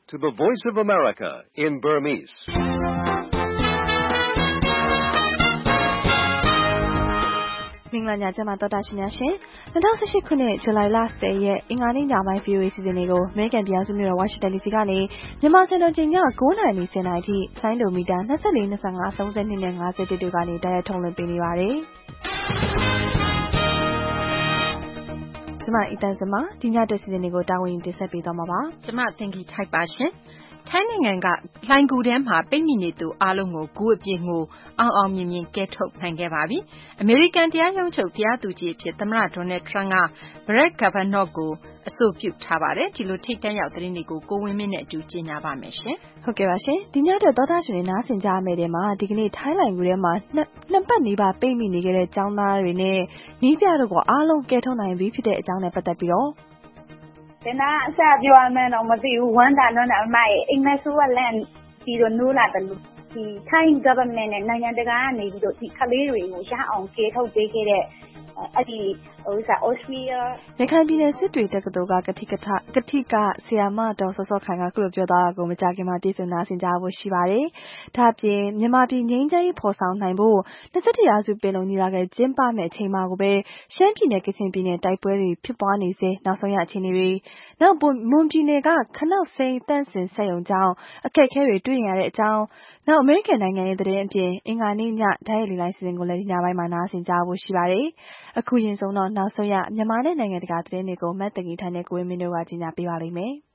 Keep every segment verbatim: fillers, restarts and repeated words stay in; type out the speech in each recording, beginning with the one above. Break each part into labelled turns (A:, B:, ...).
A: to the Voice of America in Burmese.
B: ။မင်္ဂလာညချမ်းပါတော်တာရှင်များရှင်။၂၀၁၈ခုနှစ်ဇူလိုင်လ၁၀ရက်အင်္ဂါနေ့ညပိုင်း ဗီအိုအေစီစဉ်တွေကိုအမေရိကန်ပြည်ထောင်စုမြို့တော်ဝါရှင်တန်ဒီစီကနေမြန်မာစံတော်ချိန်ည၉နာရီ၁၀နာရီထိဆိုင်းဒိုမီတာ၂၄၊၂၅၊၃၂နဲ့၅၀တို့ကနေတိုက်ရိုက်ထုတ်လွှင့်ပေးနေပါတယ်။ကျမအီတန်စမဒီညတက်စီစဉ်တွေကိုတာဝန်ယူတင်ဆက်ပေးသွားမှာပါ
C: ။ကျမသင်္ကီထိုက်ပါရှင်။ထိုင်းနိုင်ငံကလှိုဏ်ဂူထဲမှာပိတ်မိနေသူအားလုံးကိုဂူအပြည့်ငိုအောင်အောင်မြင်မြင်ကယ်ထုတ်နိုင်ခဲ့ပါပြီ။အမေရိကန်တရားရုံးချုပ်တရားသူကြီးအဖြစ်သမ္မတဒေါ်နယ်ထရန့်က Brett Kavanaugh ကိုအဆိုပြုထားပါတယ်။ဒီလိုထိပ်တန်းရောက်သတင်းတွေကိုကိုဝင်းမင်းနဲ့အတူကြေညာပါမယ်ရှင်
B: ။ဟုတ်ကဲ့ပါရှင်။ဒီညတက်သောသားရှင်တွေနားဆင်ကြမယ့်တဲ့မှာဒီကနေ့ထိုင်းလှိုဏ်ဂူထဲမှာနှစ်ပတ်နီးပါးပိတ်မိနေခဲ့တဲ့ကျောင်းသားတွေနဲ့နီးပြတို့ကိုအားလုံးကယ်ထုတ်နိုင်ပြီဖြစ်တဲ့အကြောင်းနဲ့ပတ်သက်ပြီးတော့
D: ဒီနာအစပြောရမယ်တော့မသိဘူးဝမ်းတာလွန်းတာအမရဲ့အိမ်မက်ဆိုးကလန့်ပြီးတော့နိုးလာတယ်လို့ဒီထိုင်း government နဲ့နိုင်ငံတကာကနေပြီးတော့ဒီကလေးတွေကိုရအောင်ကယ်ထုတ်ပေးခဲ့တဲ့အဲ့ဒီဟိုစားအော်စတြေးလျ
B: ရခိုင်ပြည်နယ်စစ်တွေတက္ကသိုလ်ကကတိကထကတိကဆရာမတော်စောစောခိုင်ကခုလိုပြောသားတာကိုမကြခင်မှာတည်ဆင်နာဆင်ကြဖို့ရှိပါတယ်။ဒါ့အပြင်မြန်မာပြည်ငြိမ်းချမ်းရေးဖော်ဆောင်နိုင်ဖို့၂၁ရာစုပင်လုံညီလာခံကျင်းပမယ့်အချိန်မှာကိုပဲရှမ်းပြည်နယ်ကချင်ပြည်နယ်တိုက်ပွဲတွေဖြစ်ပွားနေစေနောက်ဆုံးရအခြေအနေတွေနောက်မွန်ပြည်နယ်ကခနောက်စိမ်းတန့်စင်ဆက်ယုံကြောင်းအခက်အခဲတွေတွေ့ရတဲ့အကြောင်းနောက်အမေရိကန်နိုင်ငံရဲ့သတင်းအပြင်အင်္ဂါနေ့ညဓာတ်ရိုက်လေလိုင်းစီစဉ်ကိုလည်းဒီညပိုင်းမှာနားဆင်ကြဖို့ရှိပါတယ်။အခုရင်ဆုံးတော့နောက်ဆုံးရမြန်မာနဲ့နိုင်ငံတကာသတင်းတွေကိုမတ်တကီထိုင်နဲ့ကိုဝင်းမင်းတို့ကကြီးညာပေးပါလိမ့်မယ်
C: ။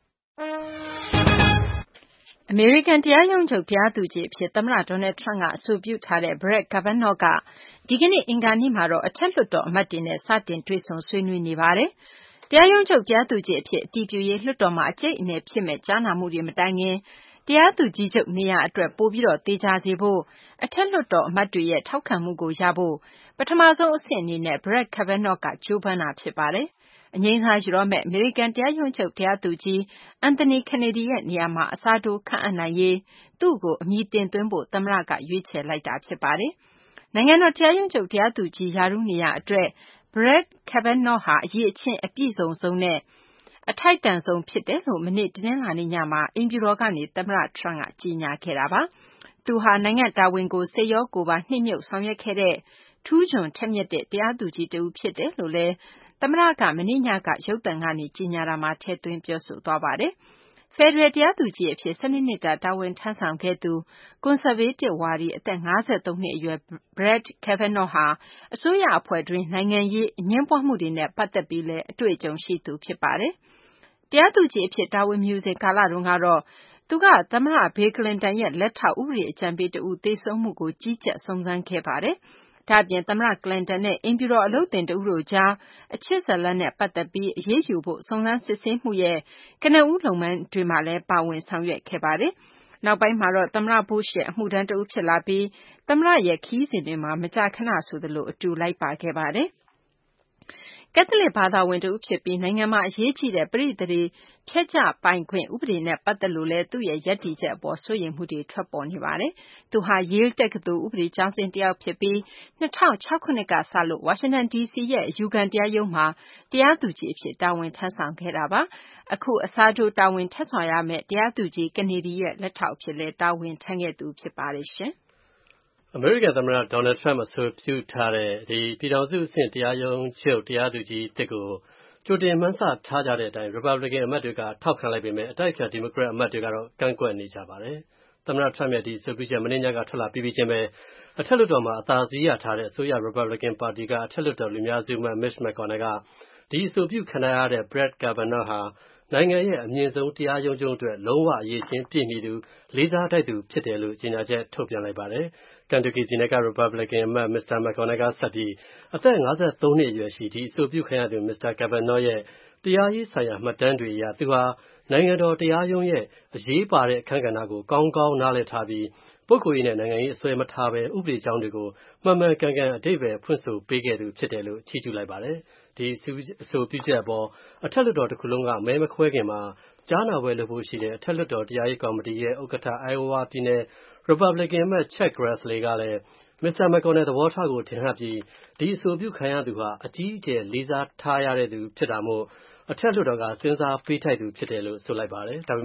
C: အမေရိကန်တရားရုံးချုပ်တရားသူကြီးအဖြစ်သမ္မတဒေါ်နယ်ထရန့်ကအဆိုပြုထားတဲ့ Brett Kavanaugh ကဒီကနေ့အင်္ဂါနေ့မှာတော့အထက်လွှတ်တော်အမတ်တွေနဲ့စတင်တွေ့ဆုံဆွေးနွေးနေပါတယ်။တရားရုံးချုပ်တရားသူကြီးအဖြစ်အတည်ပြုရေးလွှတ်တော်မှာအကျိတ်အနယ်ဖြစ်မဲ့ကြားနာမှုတွေမတိုင်ခင်တရားသူကြီးချုပ်နေရာအတွက်ပိုပြီးတော့သေချာစေဖို့အထက်လွှတ်တော်အမတ်တွေရဲ့ထောက်ခံမှုကိုရဖို့ပထမဆုံးအဆင့်အနေနဲ့ Brett Kavanaugh ကကြိုးပမ်းတာဖြစ်ပါတယ်။အငြိမ်းစားယူတော့မဲ့အမေရိကန်တရားရုံးချုပ်တရားသူကြီး Anthony Kennedy ရဲ့နေရာမှာအစားထိုးခန့်အပ်နိုင်ရေးသူ့ကိုအမည်တင်သွင်းဖို့သမ္မတကရွေးချယ်လိုက်တာဖြစ်ပါတယ်။နိုင်ငံတော်တရားရုံးချုပ်တရားသူကြီးရာထူးနေရာအတွက် Brett Kavanaugh ဟာအရေးအချင်းအပြည့်စုံဆုံးနဲ့အထိုက်တန်ဆုံးဖြစ်တယ်လို့မနေ့တနင်္လာနေ့ညမှာအိမ်ဖြူတော်ကနေသမ္မတထရန့်ကကြေညာခဲ့တာပါ။သူဟာနိုင်ငံတာဝန်ကိုစိတ်ရောကိုယ်ပါနှိမ့်မြုပ်ဆောင်ရွက်ခဲ့တဲ့ထူးချွန်ထက်မြက်တဲ့တရားသူကြီးတဦးဖြစ်တယ်လို့လည်းသမ္မတကမနေ့ညကရုပ်သံကနေကြေညာတာမှာထည့်သွင်းပြောဆိုသွားပါတယ်။ဖယ်ဒရယ်တရားသူကြီးအဖြစ်၁၂နှစ်တာတာဝန်ထမ်းဆောင်ခဲ့သူကွန်ဆာဗေးတစ်ဝါဒီအသက်၅၃နှစ်အရွယ် Brett Kavanaugh ဟာအစိုးရအဖွဲ့တွင်းနိုင်ငံရေးအငြင်းပွားမှုတွေနဲ့ပတ်သက်ပြီးလည်းအတွေ့အကြုံရှိသူဖြစ်ပါတယ်။တရားသူကြီးအဖြစ်တာဝန်မယူစဉ်ကာလတုန်းကတော့သူကသမ္မတဘေးကလင်တန်ရဲ့လက်ထောက်ဥပဒေအကြံပေးတဦးသေဆုံးမှုကိုကြီးကြပ်စုံစမ်းခဲ့ပါတယ်။ဒါ့အပြင်သမ္မတကလင်တန်နဲ့အိမ်ဖြူတော်အလုပ်သင်တဦးတို့ကြားအချစ်ဇာတ်လမ်းနဲ့ပတ်သက်ပြီးအရေးယူဖို့စုံစမ်းစစ်ဆေးမှုရဲ့ကနဦးလုပ်ငန်းတွေမှာလည်းပါဝင်ဆောင်ရွက်ခဲ့ပါတယ်။နောက်ပိုင်းမှာတော့သမ္မတဘုရှ်ရဲ့အမှုထမ်းတဦးဖြစ်လာပြီးသမ္မတရဲ့ခရီးစဉ်တွေမှာမကြာခဏဆိုသလိုအတူလိုက်ပါခဲ့ပါတယ်။ကက်သလစ်ဘာသာဝင်တဦးဖြစ်ပြီးနိုင်ငံမှာအရေးကြီးတဲ့ပရိသတ်တွေဖျက်ချပိုင်ခွင့်ဥပဒေနဲ့ပတ်သက်လို့လည်းသူ့ရဲ့ရပ်တည်ချက်အပေါ်စိုးရိမ်မှုတွေထွက်ပေါ်နေပါတယ်။သူဟာ Yale တက္ကသိုလ်ဥပဒေကျောင်းဆင်းတယောက်ဖြစ်ပြီး၂၀၀၆ခုနှစ်ကစလို့ဝါရှင်တန်ဒီစီရဲ့အယူခံတရားရုံးမှာတရားသူကြီးအဖြစ်တာဝန်ထမ်းဆောင်ခဲ့တာပါ။အခုအစားထိုးတာဝန်ထမ်းဆောင်ရမယ့်တရားသူကြီး Kennedy ရဲ့လက်ထောက်အဖြစ်လည်းတာဝန်ထမ်းခဲ့သူဖြစ်ပါတယ်ရှင်။
E: အမေရိကန်သမ္မတဒေါ်နယ်ထရန့်အဆိုပြုထားတဲ့ဒီပြည်ထောင်စုအဆင့်တရားရုံးချုပ်တရားသူကြီးတစ်ကိုကြိုတင်မှန်းဆထားကြတဲ့အတိုင်း Republican အမတ်တွေကထောက်ခံလိုက်ပေမဲ့အတိုက်အခံ Democrat အမတ်တွေကတော့ကန့်ကွက်နေကြပါတယ်။သမ္မတထရန့်ရဲ့ဒီအဆိုပြုချက်မနေ့ညကထွက်လာပြီးပြီးချင်းပဲအထက်လွှတ်တော်မှာအသာစီးရထားတဲ့အစိုးရ Republican ပါတီကအထက်လွှတ်တော်လူများစုအမတ် Mitch McConnell ကဒီအဆိုပြုခံရတဲ့ Brett Kavanaugh ဟာနိုင်ငံရဲ့အမြင့်ဆုံးတရားရုံးချုပ်အတွက်လုံးဝအရေးချင်းပြည့်မီသူလေးစားတိုက်သူဖြစ်တယ်လို့ကြေညာချက်ထုတ်ပြန်လိုက်ပါတယ်။ Kentucky ပြည်နယ်က Republican အမတ် Mr. McConnell ကဆက်ပြီးအသက်၅၃နှစ်အရွယ်ရှိဒီအဆိုပြုခံရသူ Mr. Kavanaugh ရဲ့တရားရေးဆိုင်ရာမှတ်တမ်းတွေအရသူဟာနိုင်ငံတော်တရားရုံးရဲ့အရေးပါတဲ့အခန်းကဏ္ဍကိုကောင်းကောင်းနားလည်ထားပြီးပုဂ္ဂိုလ်ရေးနဲ့နိုင်ငံရေးအစွဲမထားဘဲဥပဒေကြောင်းတွေကိုမှန်မှန်ကန်ကန်အဓိပ္ပာယ်ဖွင့်ဆိုပေးခဲ့သူဖြစ်တယ်လို့ချီးကျူးလိုက်ပါတယ်။ဒီအဆိုပြုချက်အပေါ်အထက်လွှတ်တော်တစ်ခုလုံးကမဲမခွဲခင်မှာကြားနာပွဲလုပ်ဖို့ရှိတဲ့အထက်လွှတ်တော်တရားရေးကော်မတီရဲ့ဥက္ကဋ္ဌ Iowa ပြည်နယ် Republican အမတ် Chuck Grassley ကလည်း Mr. McConnell သဘောထားကိုထင်ဟပ်ပြီးဒီအဆိုပြုခံရသူဟာအကြီးအကျယ်လေးစားထားရတဲ့သူဖြစ်တာမို့အထက်လွှတ်တော်ကစဉ်းစားပေးထိုက်သူဖြစ်တယ်လို့ဆိုလိုက်ပါတယ်။ဒါပေမဲ့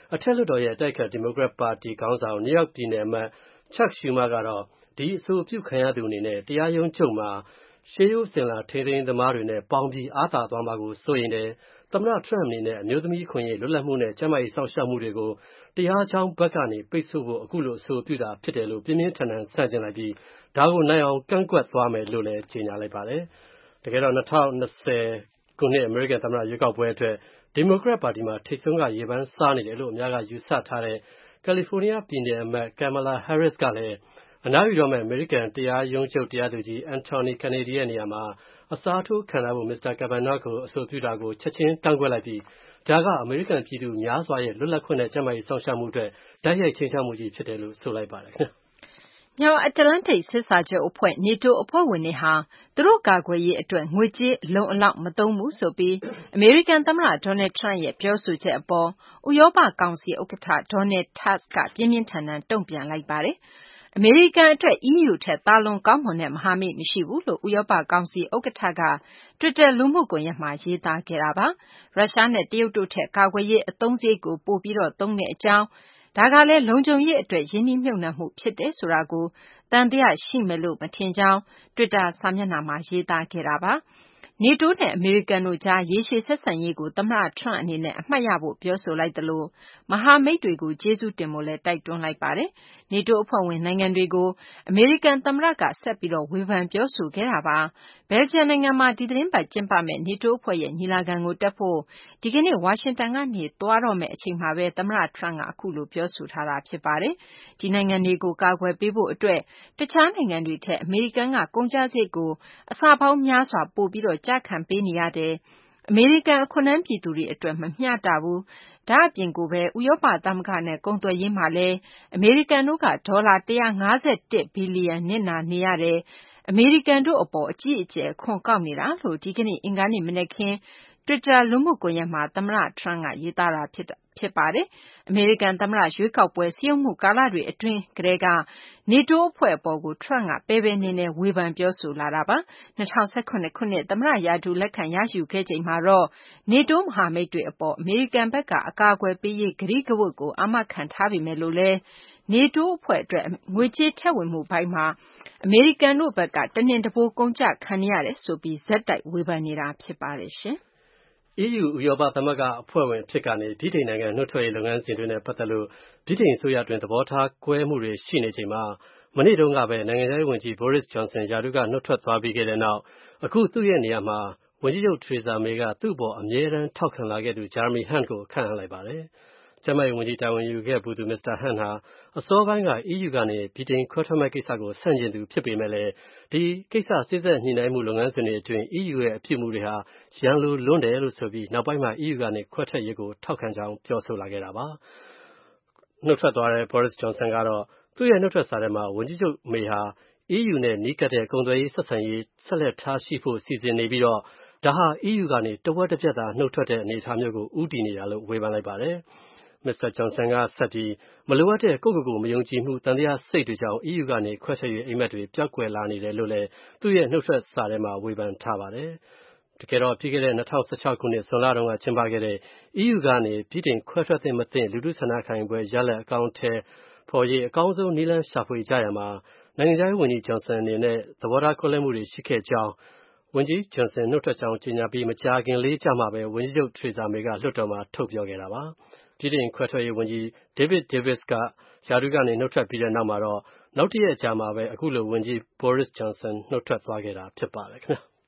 E: အထက်လွှတ်တော်ရဲ့အတိုက်အခံဒီမိုကရက်ပါတီခေါင်းဆောင်နယူးယောက်ပြည်နယ်အမတ် Chuck Schumer ကတော့ဒီအဆိုပြုခံရသူအနေနဲ့တရားရုံးချုပ်မှာရှေးရိုးစင်လာထိန်းသိမ်းသမားတွေနဲ့ပေါင်းပြီးအားသာသွားမှာကိုစိုးရိမ်တယ်။သမ္မတ Trump အနေနဲ့အမျိုးသမီးအခွင့်အရေးလွတ်လပ်မှုနဲ့ကျန်းမာရေးစောင့်ရှောက်မှုတွေကိုတရားကြောင်းဘက်ကနေပိတ်ဆို့ဖို့အခုလိုအဆိုပြုတာဖြစ်တယ်လို့ပြင်းပြင်းထန်ထန်ဆန့်ကျင်လိုက်ပြီးဒါကိုနိုင်အောင်ကန့်ကွက်သွားမယ်လို့လည်းကြေညာလိုက်ပါတယ်။တကယ်တော့၂၀၂၀ခုနှစ်အမေရိကန်သမ္မတရွေးကောက်ပွဲအတွက်ဒီမိုကရက်ပါတီမှာထိပ်ဆုံးကရေပန်းစားနေတယ်လို့အများကယူဆထားတဲ့ကယ်လီဖိုးနီးယားပြည်နယ်အမတ် Kamala Harris ကလည်းအနားယူတော့မဲ့အမေရိကန်တရားရုံးချုပ်တရားသူကြီး Anthony Kennedy ရဲ့နေရာမှာအစားထိုးခံထားဖို့ မစ္စတာ Kavanaugh ကိုအဆိုပြုတာကိုချက်ချင်းကန့်ကွက်လိုက်ပြီးဒါကအမေရိကန်ပြည်သူများစွာရဲ့လွတ်လပ်ခွင့်နဲ့ကျန်းမာရေးစောင့်ရှောက်မှုအတွက်တိုက်ရိုက်ချိန်ချမှုကြီးဖြစ်တယ်လို့ဆိုလိုက်ပါတယ်ခင်ဗျ
C: ။မြောက်အတ္တလန္တိတ်စစ်စာချုပ်အဖွဲ့ NATO အဖွဲ့ဝင်တွေဟာသူတို့ကာကွယ်ရေးအတွက်ငွေကြေးအလုံအလောက်မသုံးဘူးဆိုပြီးအမေရိကန်သမ္မတ Donald Trump ရဲ့ပြောဆိုချက်အပေါ်ဥရောပကောင်စီဥက္ကဋ္ဌ Donald Tusk ကပြင်းပြင်းထန်ထန်တုံ့ပြန်လိုက်ပါတယ်။အမေရိကန်အတွက် E U ထက်သာလွန်ကောင်းမွန်တဲ့မဟာမိတ်မရှိဘူးလို့ဥရောပကောင်စီဥက္ကဋ္ဌက Twitter လူမှုကွန်ရက်မှာရေးသားခဲ့တာပါ။ရုရှားနဲ့တရုတ်တို့ထက်ကာကွယ်ရေးအသုံးစရိတ်ကိုပိုပြီးသုံးတဲ့အကြောင်းဒါကလည်းလုံခြုံရေးအတွက်ရင်းနှီးမြှုပ်နှံမှုဖြစ်တယ်ဆိုတာကိုသံသယရှိမယ်လို့မထင်ကြောင်း Twitter စာမျက်နှာမှာရေးသားခဲ့တာပါ။ NATO နဲ့အမေရိကန်တို့ကြားရေရှည်ဆက်ဆံရေးကိုသမ္မတ Trump အနေနဲ့အမှတ်ရဖို့ပြောဆိုလိုက်သလိုမဟာမိတ်တွေကိုကျေးဇူးတင်ဖို့လည်းတိုက်တွန်းလိုက်ပါတယ်။ NATO အဖွဲ့ဝင်နိုင်ငံတွေကိုအမေရိကန်သမ္မတကဆက်ပြီးဝေဖန်ပြောဆိုခဲ့တာပါ။ဘယ်လ်ဂျီယံနိုင်ငံမှာဒီသီတင်းပတ်ကျင်းပမယ့် NATO အဖွဲ့ရဲ့ညီလာခံကိုတက်ဖို့ဒီကနေ့ဝါရှင်တန်ကနေသွားတော့မယ့်အချိန်မှာပဲသမ္မတ Trump ကအခုလိုပြောဆိုထားတာဖြစ်ပါတယ်။ဒီနိုင်ငံတွေကိုကာကွယ်ပေးဖို့အတွက်တခြားနိုင်ငံတွေထက်အမေရိကန်ကကုန်ကျစရိတ်ကိုအဆပေါင်းများစွာပိုပြီးကျခံပေးနေရတယ်။အမေရိကန်အခွန်ထမ်းပြည်သူတွေအတွက်မမျှတဘူး။ဒါ့အပြင်ကိုပဲဥရောပသမဂ္ဂနဲ့ကုန်သွယ်ရေးမှာလည်းအမေရိကန်တို့ကဒေါ်လာ၁၅၁ဘီလီယံနစ်နာနေရတယ်။အမေရိကန်တို့အပေါ်အကြီးအကျယ်အခွန်ကောက်နေတာလို့ဒီကနေ့အင်္ဂါနေ့မနက်ခင်း Twitter လူမှုကွန်ရက်မှာသမ္မတ Trump ကရေးသားတာဖြစ်ပါတယ်။အမေရိကန်သမ္မတရွေးကောက်ပွဲစည်းရုံးမှုကာလတွေအတွင်းကတည်းက NATO အဖွဲ့အပေါ်ကို Trump ကပယ်ပယ်နေနေဝေဖန်ပြောဆိုလာတာပါ။၂၀၁၇ခုနှစ်သမ္မတရာထူးလက်ခံရယူခဲ့ချိန်မှာတော့ NATO မဟာမိတ်တွေအပေါ်အမေရိကန်ဘက်ကအကာအကွယ်ပေးရေးကတိကဝတ်ကိုအာမခံထားပေမယ့်လို့လည်း NATO အဖွဲ့အတွက်ငွေကြေးထည့်ဝင်မှုပိုင်းမှာအမေရိကန်တို့ဘက်ကတနင်္တပိုးကုန်ကျခံနေရတယ်ဆိုပြီးဆက်တိုက်ဝေဖန်နေတာဖြစ်ပါတယ်ရှင်။
E: E U ဥရောပသမဂ္ဂအဖွဲ့ဝင်အဖြစ်ကနေဗြိတိန်နိုင်ငံနှုတ်ထွက်ရေးလုပ်ငန်းစဉ်တွေနဲ့ပတ်သက်လို့ဗြိတိန်အစိုးရအတွင်းသဘောထားကွဲမှုတွေရှိနေချိန်မှာမနေ့တုန်းကပဲနိုင်ငံခြားရေးဝန်ကြီး Boris Johnson ရာထူးကနှုတ်ထွက်သွားပြီးခဲ့တဲ့နောက်အခုသူ့ရဲ့နေရာမှာဝန်ကြီးချုပ် Theresa May ကသူ့အပေါ်အမြဲတမ်းထောက်ခံလာခဲ့သူ Jeremy Hunt ကိုခန့်အပ်လိုက်ပါတယ်။ကျန်းမာရေးဝန်ကြီးတာဝန်ယူခဲ့ဘူးသူ မစ္စတာ Hunt ဟာအစောပိုင်းက E U ကနေဗြိတိန်ခွဲထွက်မဲ့ကိစ္စကိုဆန့်ကျင်သူဖြစ်ပေမဲ့လည်းဒီကိစ္စစေ့စပ်ညှိနှိုင်းမှုလုပ်ငန်းစဉ်တွေအတွင်း E U ရဲ့အပြုအမူတွေဟာရန်လိုလွန်းတယ်လို့ဆိုပြီးနောက်ပိုင်းမှာ E U ကနေခွဲထွက်ရေးကိုထောက်ခံကြောင်းပြောဆိုလာခဲ့တာပါ။နှုတ်ထွက်သွားတဲ့ Boris Johnson ကတော့သူ့ရဲ့နှုတ်ထွက်စာထဲမှာဝန်ကြီးချုပ် May ဟာ E U နဲ့နီးကပ်တဲ့ကုန်သွယ်ရေးဆက်ဆံရေးဆက်လက်ထားရှိဖို့စီစဉ်နေပြီးတော့ဒါဟာ E U ကနေတဝက်တစ်ပြတ်သာနှုတ်ထွက်တဲ့အနေအထားမျိုးကိုဦးတည်နေတာလို့ဝေဖန်လိုက်ပါတယ်။ မစ္စတာ Johnson ကဆက်ပြီးမလိုအပ်တဲ့ကိုယ့်ကိုယ်ကိုမယုံကြည်မှုတန်တရားစိတ်တွေကြောင့် E U ကနေခွဲထွက်ရေးအိမ်မက်တွေပျောက်ကွယ်လာနေတယ်လို့လည်းသူ့ရဲ့နှုတ်ထွက်စာထဲမှာဝေဖန်ထားပါတယ်။တကယ်တော့ပြီးခဲ့တဲ့၂၀၁၆ခုနှစ်ဇွန်လတုန်းကကျင်းပခဲ့တဲ့ E U ကနေဗြိတိန်ခွဲထွက်သင့်မသင့်လူထုဆန္ဒခံယူပွဲရလဒ်အကောင်အထည်ဖော်ရေးအကောင်းဆုံးနည်းလမ်းရှာဖွေကြရမှာနိုင်ငံခြားရေးဝန်ကြီး Johnson အနေနဲ့သဘောထားကွဲလွဲမှုတွေရှိခဲ့ကြောင်းဝန်ကြီး Johnson နှုတ်ထွက်ကြောင်းကြေညာပြီးမကြာခင်လေးကြာမှပဲဝန်ကြီးချုပ် Theresa May ကလွှတ်တော်မှာထုတ်ပြောခဲ့တာပါ။ဗြိတိန်ခွဲထွက်ရေးဝန်ကြီး David Davis ကရာထူးကနေနှုတ်ထွက်ပြီးတဲ့နောက်မှာတော့နောက်တရက်အကြာမှာပဲအခုလိုဝန်ကြီး Boris Johnson နှုတ်ထွက်သွားခဲ့တာဖြစ်ပါတယ်ခင်ဗျာ။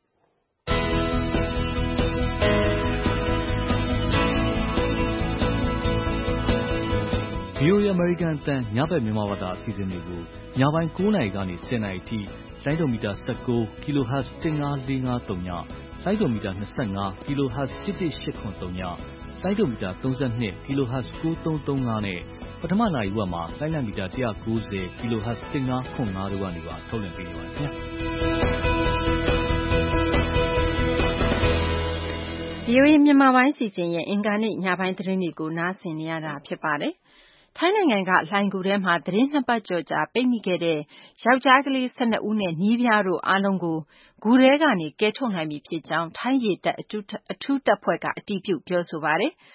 F: V O A အမေရိကန်အသံညဘက်မြန်မာဘာသာအစီအစဉ်တွေကိုညပိုင်း၉နာရီကနေ၁၀နာရီအထိလိုင်းဒိုမီတာ၁၉ kHz ၁၅၄၅၃ညလိုင်းဒိုမီတာ၂၅ kHz ၁၁၈၇၃ညလိုင်းဒိုမီတာ၃၂ kHz ၉၃၃၅နဲ့ပထမနာရီဝက်မှာလိုင်းလံမီတာ၁၉၀ kHz ၁၅ခွန်၅တို့ကနေပါထုတ်လွှင့်ပေးနေပါတယ်ခင်ဗျာ။
C: V O A မြန်မာပိုင်းစီစဉ်ရဲ့အင်္ဂါနေ့ညပိုင်းသတင်းတွေကိုနားဆင်နေရတာဖြစ်ပါတယ်။ထိုင်းနိုင်ငံကလှိုဏ်ဂူထဲမှာသီတင်းနှစ်ပတ်ကျော်ကြာပိတ်မိခဲ့တဲ့ယောက်ျားကလေး၁၂ဦးနဲ့နည်းပြတို့အားလုံးကိုဂူထဲကနေကယ်ထုတ်နိုင်ပြီဖြစ်ကြောင်းထိုင်းရေတပ်အထူးတပ်ဖွဲ့ကအတည်ပြုပြောဆိုပါတယ်။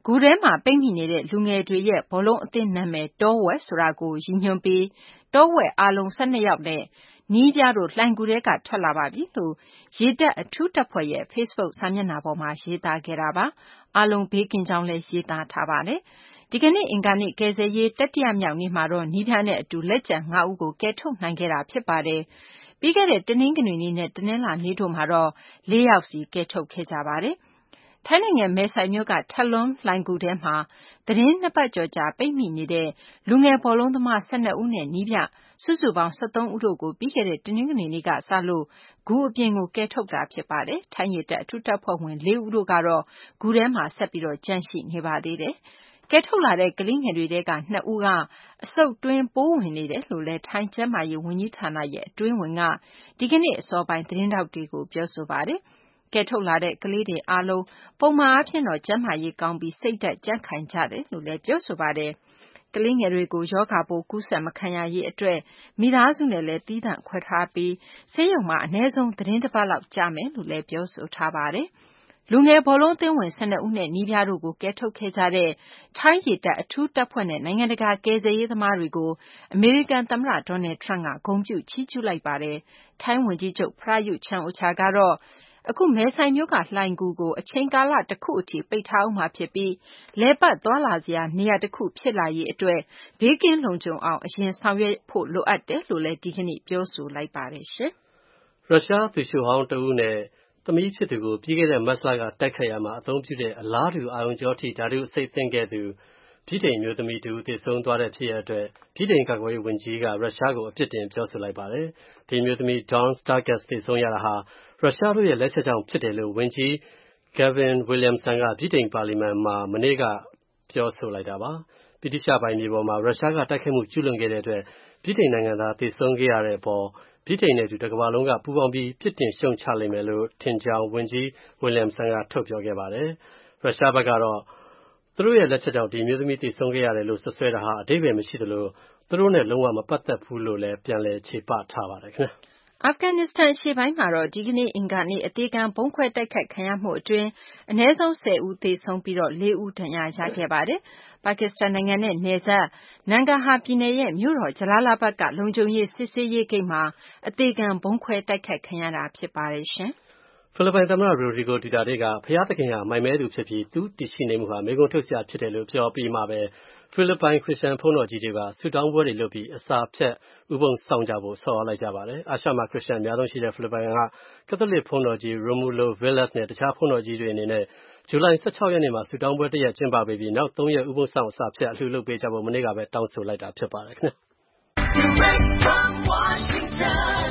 C: ဂူထဲမှာပိတ်မိနေတဲ့လူငယ်တွေရဲ့ဘောလုံးအသင်းနာမည်တောဝက်ဆိုတာကိုရည်ညွှန်းပြီးတောဝက်အားလုံး၁၂ယောက်နဲ့နီးပြတို့လှိုင်ဂူထဲကထွက်လာပါပြီလို့ရေတပ်အထူးတပ်ဖွဲ့ရဲ့ Facebook စာမျက်နှာပေါ်မှာရေးသားခဲ့တာပါအားလုံးဘေးကင်းကြောင်းလည်းရေးသားထားပါတယ်ဒီကနေ့အင်္ဂါနေ့ကယ်ဆယ်ရေးတတိယမြောက်နေ့မှာတော့နီးပြနဲ့အတူလက်ကျန်၅ဦးကိုကယ်ထုတ်နိုင်ခဲ့တာဖြစ်ပါတယ်ပြီးခဲ့တဲ့တနင်္ဂနွေနေ့နဲ့တနင်္လာနေ့တို့မှာတော့၄ယောက်စီကယ်ထုတ်ခဲ့ကြပါတယ်ထိုင်းနိုင်ငံမဲဆိုင်မြို့ကထလွန်းလှိုင်ကူထဲမှာသတင်းနှစ်ပတ်ကျော်ကြာပိတ်မိနေတဲ့လူငယ်ဘောလုံးသမား၁၂ဦးနဲ့နီးပြစုစုပေါင်း၁၃ဦးတို့ကိုပြီးခဲ့တဲ့တနင်္ဂနွေနေ့ကစလို့ဂူအပြင်ကိုကယ်ထုတ်တာဖြစ်ပါတယ်။ထိုင်းရေတပ်အထူးတပ်ဖွဲ့ဝင်၄ဦးတို့ကတော့ဂူထဲမှာဆက်ပြီးကျန်ရှိနေပါသေးတယ်။ကယ်ထုတ်လာတဲ့ကလေးငယ်တွေထဲက၂ဦးကအဆုတ်တွင်းပိုးဝင်နေတယ်လို့လည်းထိုင်းကျန်းမာရေးဝန်ကြီးဌာနရဲ့အတွင်းဝန်ကဒီကနေ့အစောပိုင်းသတင်းထောက်တွေကိုပြောဆိုပါတယ်။ကယ်ထုတ်လာတဲ့ကလေးတွေအားလုံးပုံမှန်အားဖြင့်တော့ကျန်းမာရေးကောင်းပြီးစိတ်ဓာတ်ကြံ့ခိုင်ကြတယ်လို့လည်းပြောဆိုပါတယ်။ကလေးငယ်တွေကိုရောဂါပိုးကူးစက်မခံရရေးအတွက်မိသားစုနဲ့လည်းသီးသန့်ခွဲထားပြီးဆေးရုံမှာအနည်းဆုံးသတင်းတစ်ပတ်လောက်ကြာမယ်လို့လည်းပြောဆိုထားပါတယ်။လူငယ်ဘောလုံးအသင်းဝင်၁၂ဦးနဲ့နီးပြားတို့ကိုကယ်ထုတ်ခဲ့ကြတဲ့ထိုင်းရေတပ်အထူးတပ်ဖွဲ့နဲ့နိုင်ငံတကာကယ်ဆယ်ရေးသမားတွေကိုအမေရိကန်သမ္မတဒေါ်နယ်ထရန့်ကဂုဏ်ပြုချီးကျူးလိုက်ပါတယ်။ထိုင်းဝန်ကြီးချုပ်ပရာယုချန်အိုချာကတော့အခုမဲဆိုင်မြို့ကလှိုင်ဂူကိုအချိန်ကာလတစ်ခုအထိပိတ်ထားဦးမှာဖြစ်ပြီးလည်ပတ်သွားလာစရာနေရာတစ်ခုဖြစ်လာရေးအတွက်ဘေးကင်းလုံခြုံအောင်အရင်ဆောင်ရွက်ဖို့လိုအပ်တယ်လို့လည်းဒီကနေ့ပြောဆိုလိုက်ပါတယ်ရှင်
E: ။ရုရှားသူလျှိုဟောင်းတဦးနဲ့သမီးဖြစ်သူကိုပြီးခဲ့တဲ့မတ်လကတိုက်ခိုက်ရမှာအသုံးပြုတဲ့အလားတူအာရုံကြောထိဓာတုအဆိပ်သင့်ခဲ့သူဗြိတိန်မျိုးသမီးတူသေဆုံးသွားတဲ့ဖြစ်ရတဲ့ဗြိတိန်ကာကွယ်ရေးဝန်ကြီးကရုရှားကိုအပြစ်တင်ပြောဆိုလိုက်ပါတယ်။ဒီမျိုးသမီး Dawn Sturgess သေဆုံးရတာဟာရုရှားတို့ရဲ့လက်ချက်ကြောင့်ဖြစ်တယ်လို့ဝန်ကြီး Gavin Williamson ကဗြိတိန်ပါလီမန်မှာမနေ့ကပြောဆိုလိုက်တာပါ။ဗြိတိရှပိုင်မြေပေါ်မှာရုရှားကတိုက်ခိုက်မှုကျူးလွန်ခဲ့တဲ့အတွက်ဗြိတိန်နိုင်ငံသားသေဆုံးခဲ့ရတဲ့အပေါ်ဗြိတိန်နဲ့အတူတစ်ကမ္ဘာလုံးကပူးပေါင်းပြီးပြစ်တင်ရှုံချလိမ့်မယ်လို့ထင်ကြောင်းဝန်ကြီး Williamson ကထုတ်ပြောခဲ့ပါတယ်။ရုရှားဘက်ကတော့သူတို့ရဲ့လက်ချက်ကြောင့်ဒီမျိုးသမီးသေဆုံးခဲ့ရတယ်လို့ဆွဆွဲတာဟာအဓိပ္ပာယ်မရှိသလိုသူတို့နဲ့လုံးဝမပတ်သက်ဘူးလို့လည်းပြန်လည်ခြေပထားပါတယ်ခင်ဗျာ
C: အာဖဂန်နစ္စတန်အရှေ့ပိုင်းမှာတော့ဒီကနေ့အင်္ဂါနေ့အသေးခံဗုံးခွဲတိုက်ခိုက်ခံရမှုအတွင်းအနည်းဆုံး၁၀ဦးသေဆုံးပြီးတော့၄ဦးဒဏ်ရာရခဲ့ပါတယ်။ပါကစ္စတန်နိုင်ငံနဲ့နယ်စပ်နန်ဂါဟာပြည်နယ်ရဲ့မြို့တော်ဂျလာလာဘတ်ကလုံခြုံရေးစစ်ဆေးရေးဂိတ်မှာအသေးခံဗုံးခွဲတိုက်ခိုက်ခံရတာဖြစ်ပါတယ်ရှင်
E: ။ဖိလစ်ပိုင်သမ္မတရိုဒရီဂိုဒူတာတေးကဖျားသခင်ဟာမိုင်မဲသူဖြစ်ပြီးသူတည်ရှိနေမှုဟာမေခွန်းထုတ်စရာဖြစ်တယ်လို့ပြောပြီးမှပဲဖိလစ်ပိုင်ခရစ်ယာန်ဘုန်းတော်ကြီးတွေကဆုတောင်းပွဲတွေလုပ်ပြီးအစာဖြတ်ဥပုံစောင့်ကြဖို့ဆော်ဩလိုက်ကြပါတယ်။အာရှမှာခရစ်ယာန်အများဆုံးရှိတဲ့ဖိလစ်ပိုင်ကကက်သလစ်ဘုန်းတော်ကြီး Romulo Velez နဲ့တခြားဘုန်းတော်ကြီးတွေအနေနဲ့ဇူလိုင်၁၆ရက်နေ့မှာဆုတောင်းပွဲတစ်ရက်ကျင်းပပေးပြီးနောက်သုံးရက်ဥပုံစောင့်အစာဖြတ်အလှူလုပ်ပေးကြဖို့မနေ့ကပဲတောင်းဆိုလိုက်တာဖြစ်ပါတယ်ခင်ဗျာ။ Direct from Washington,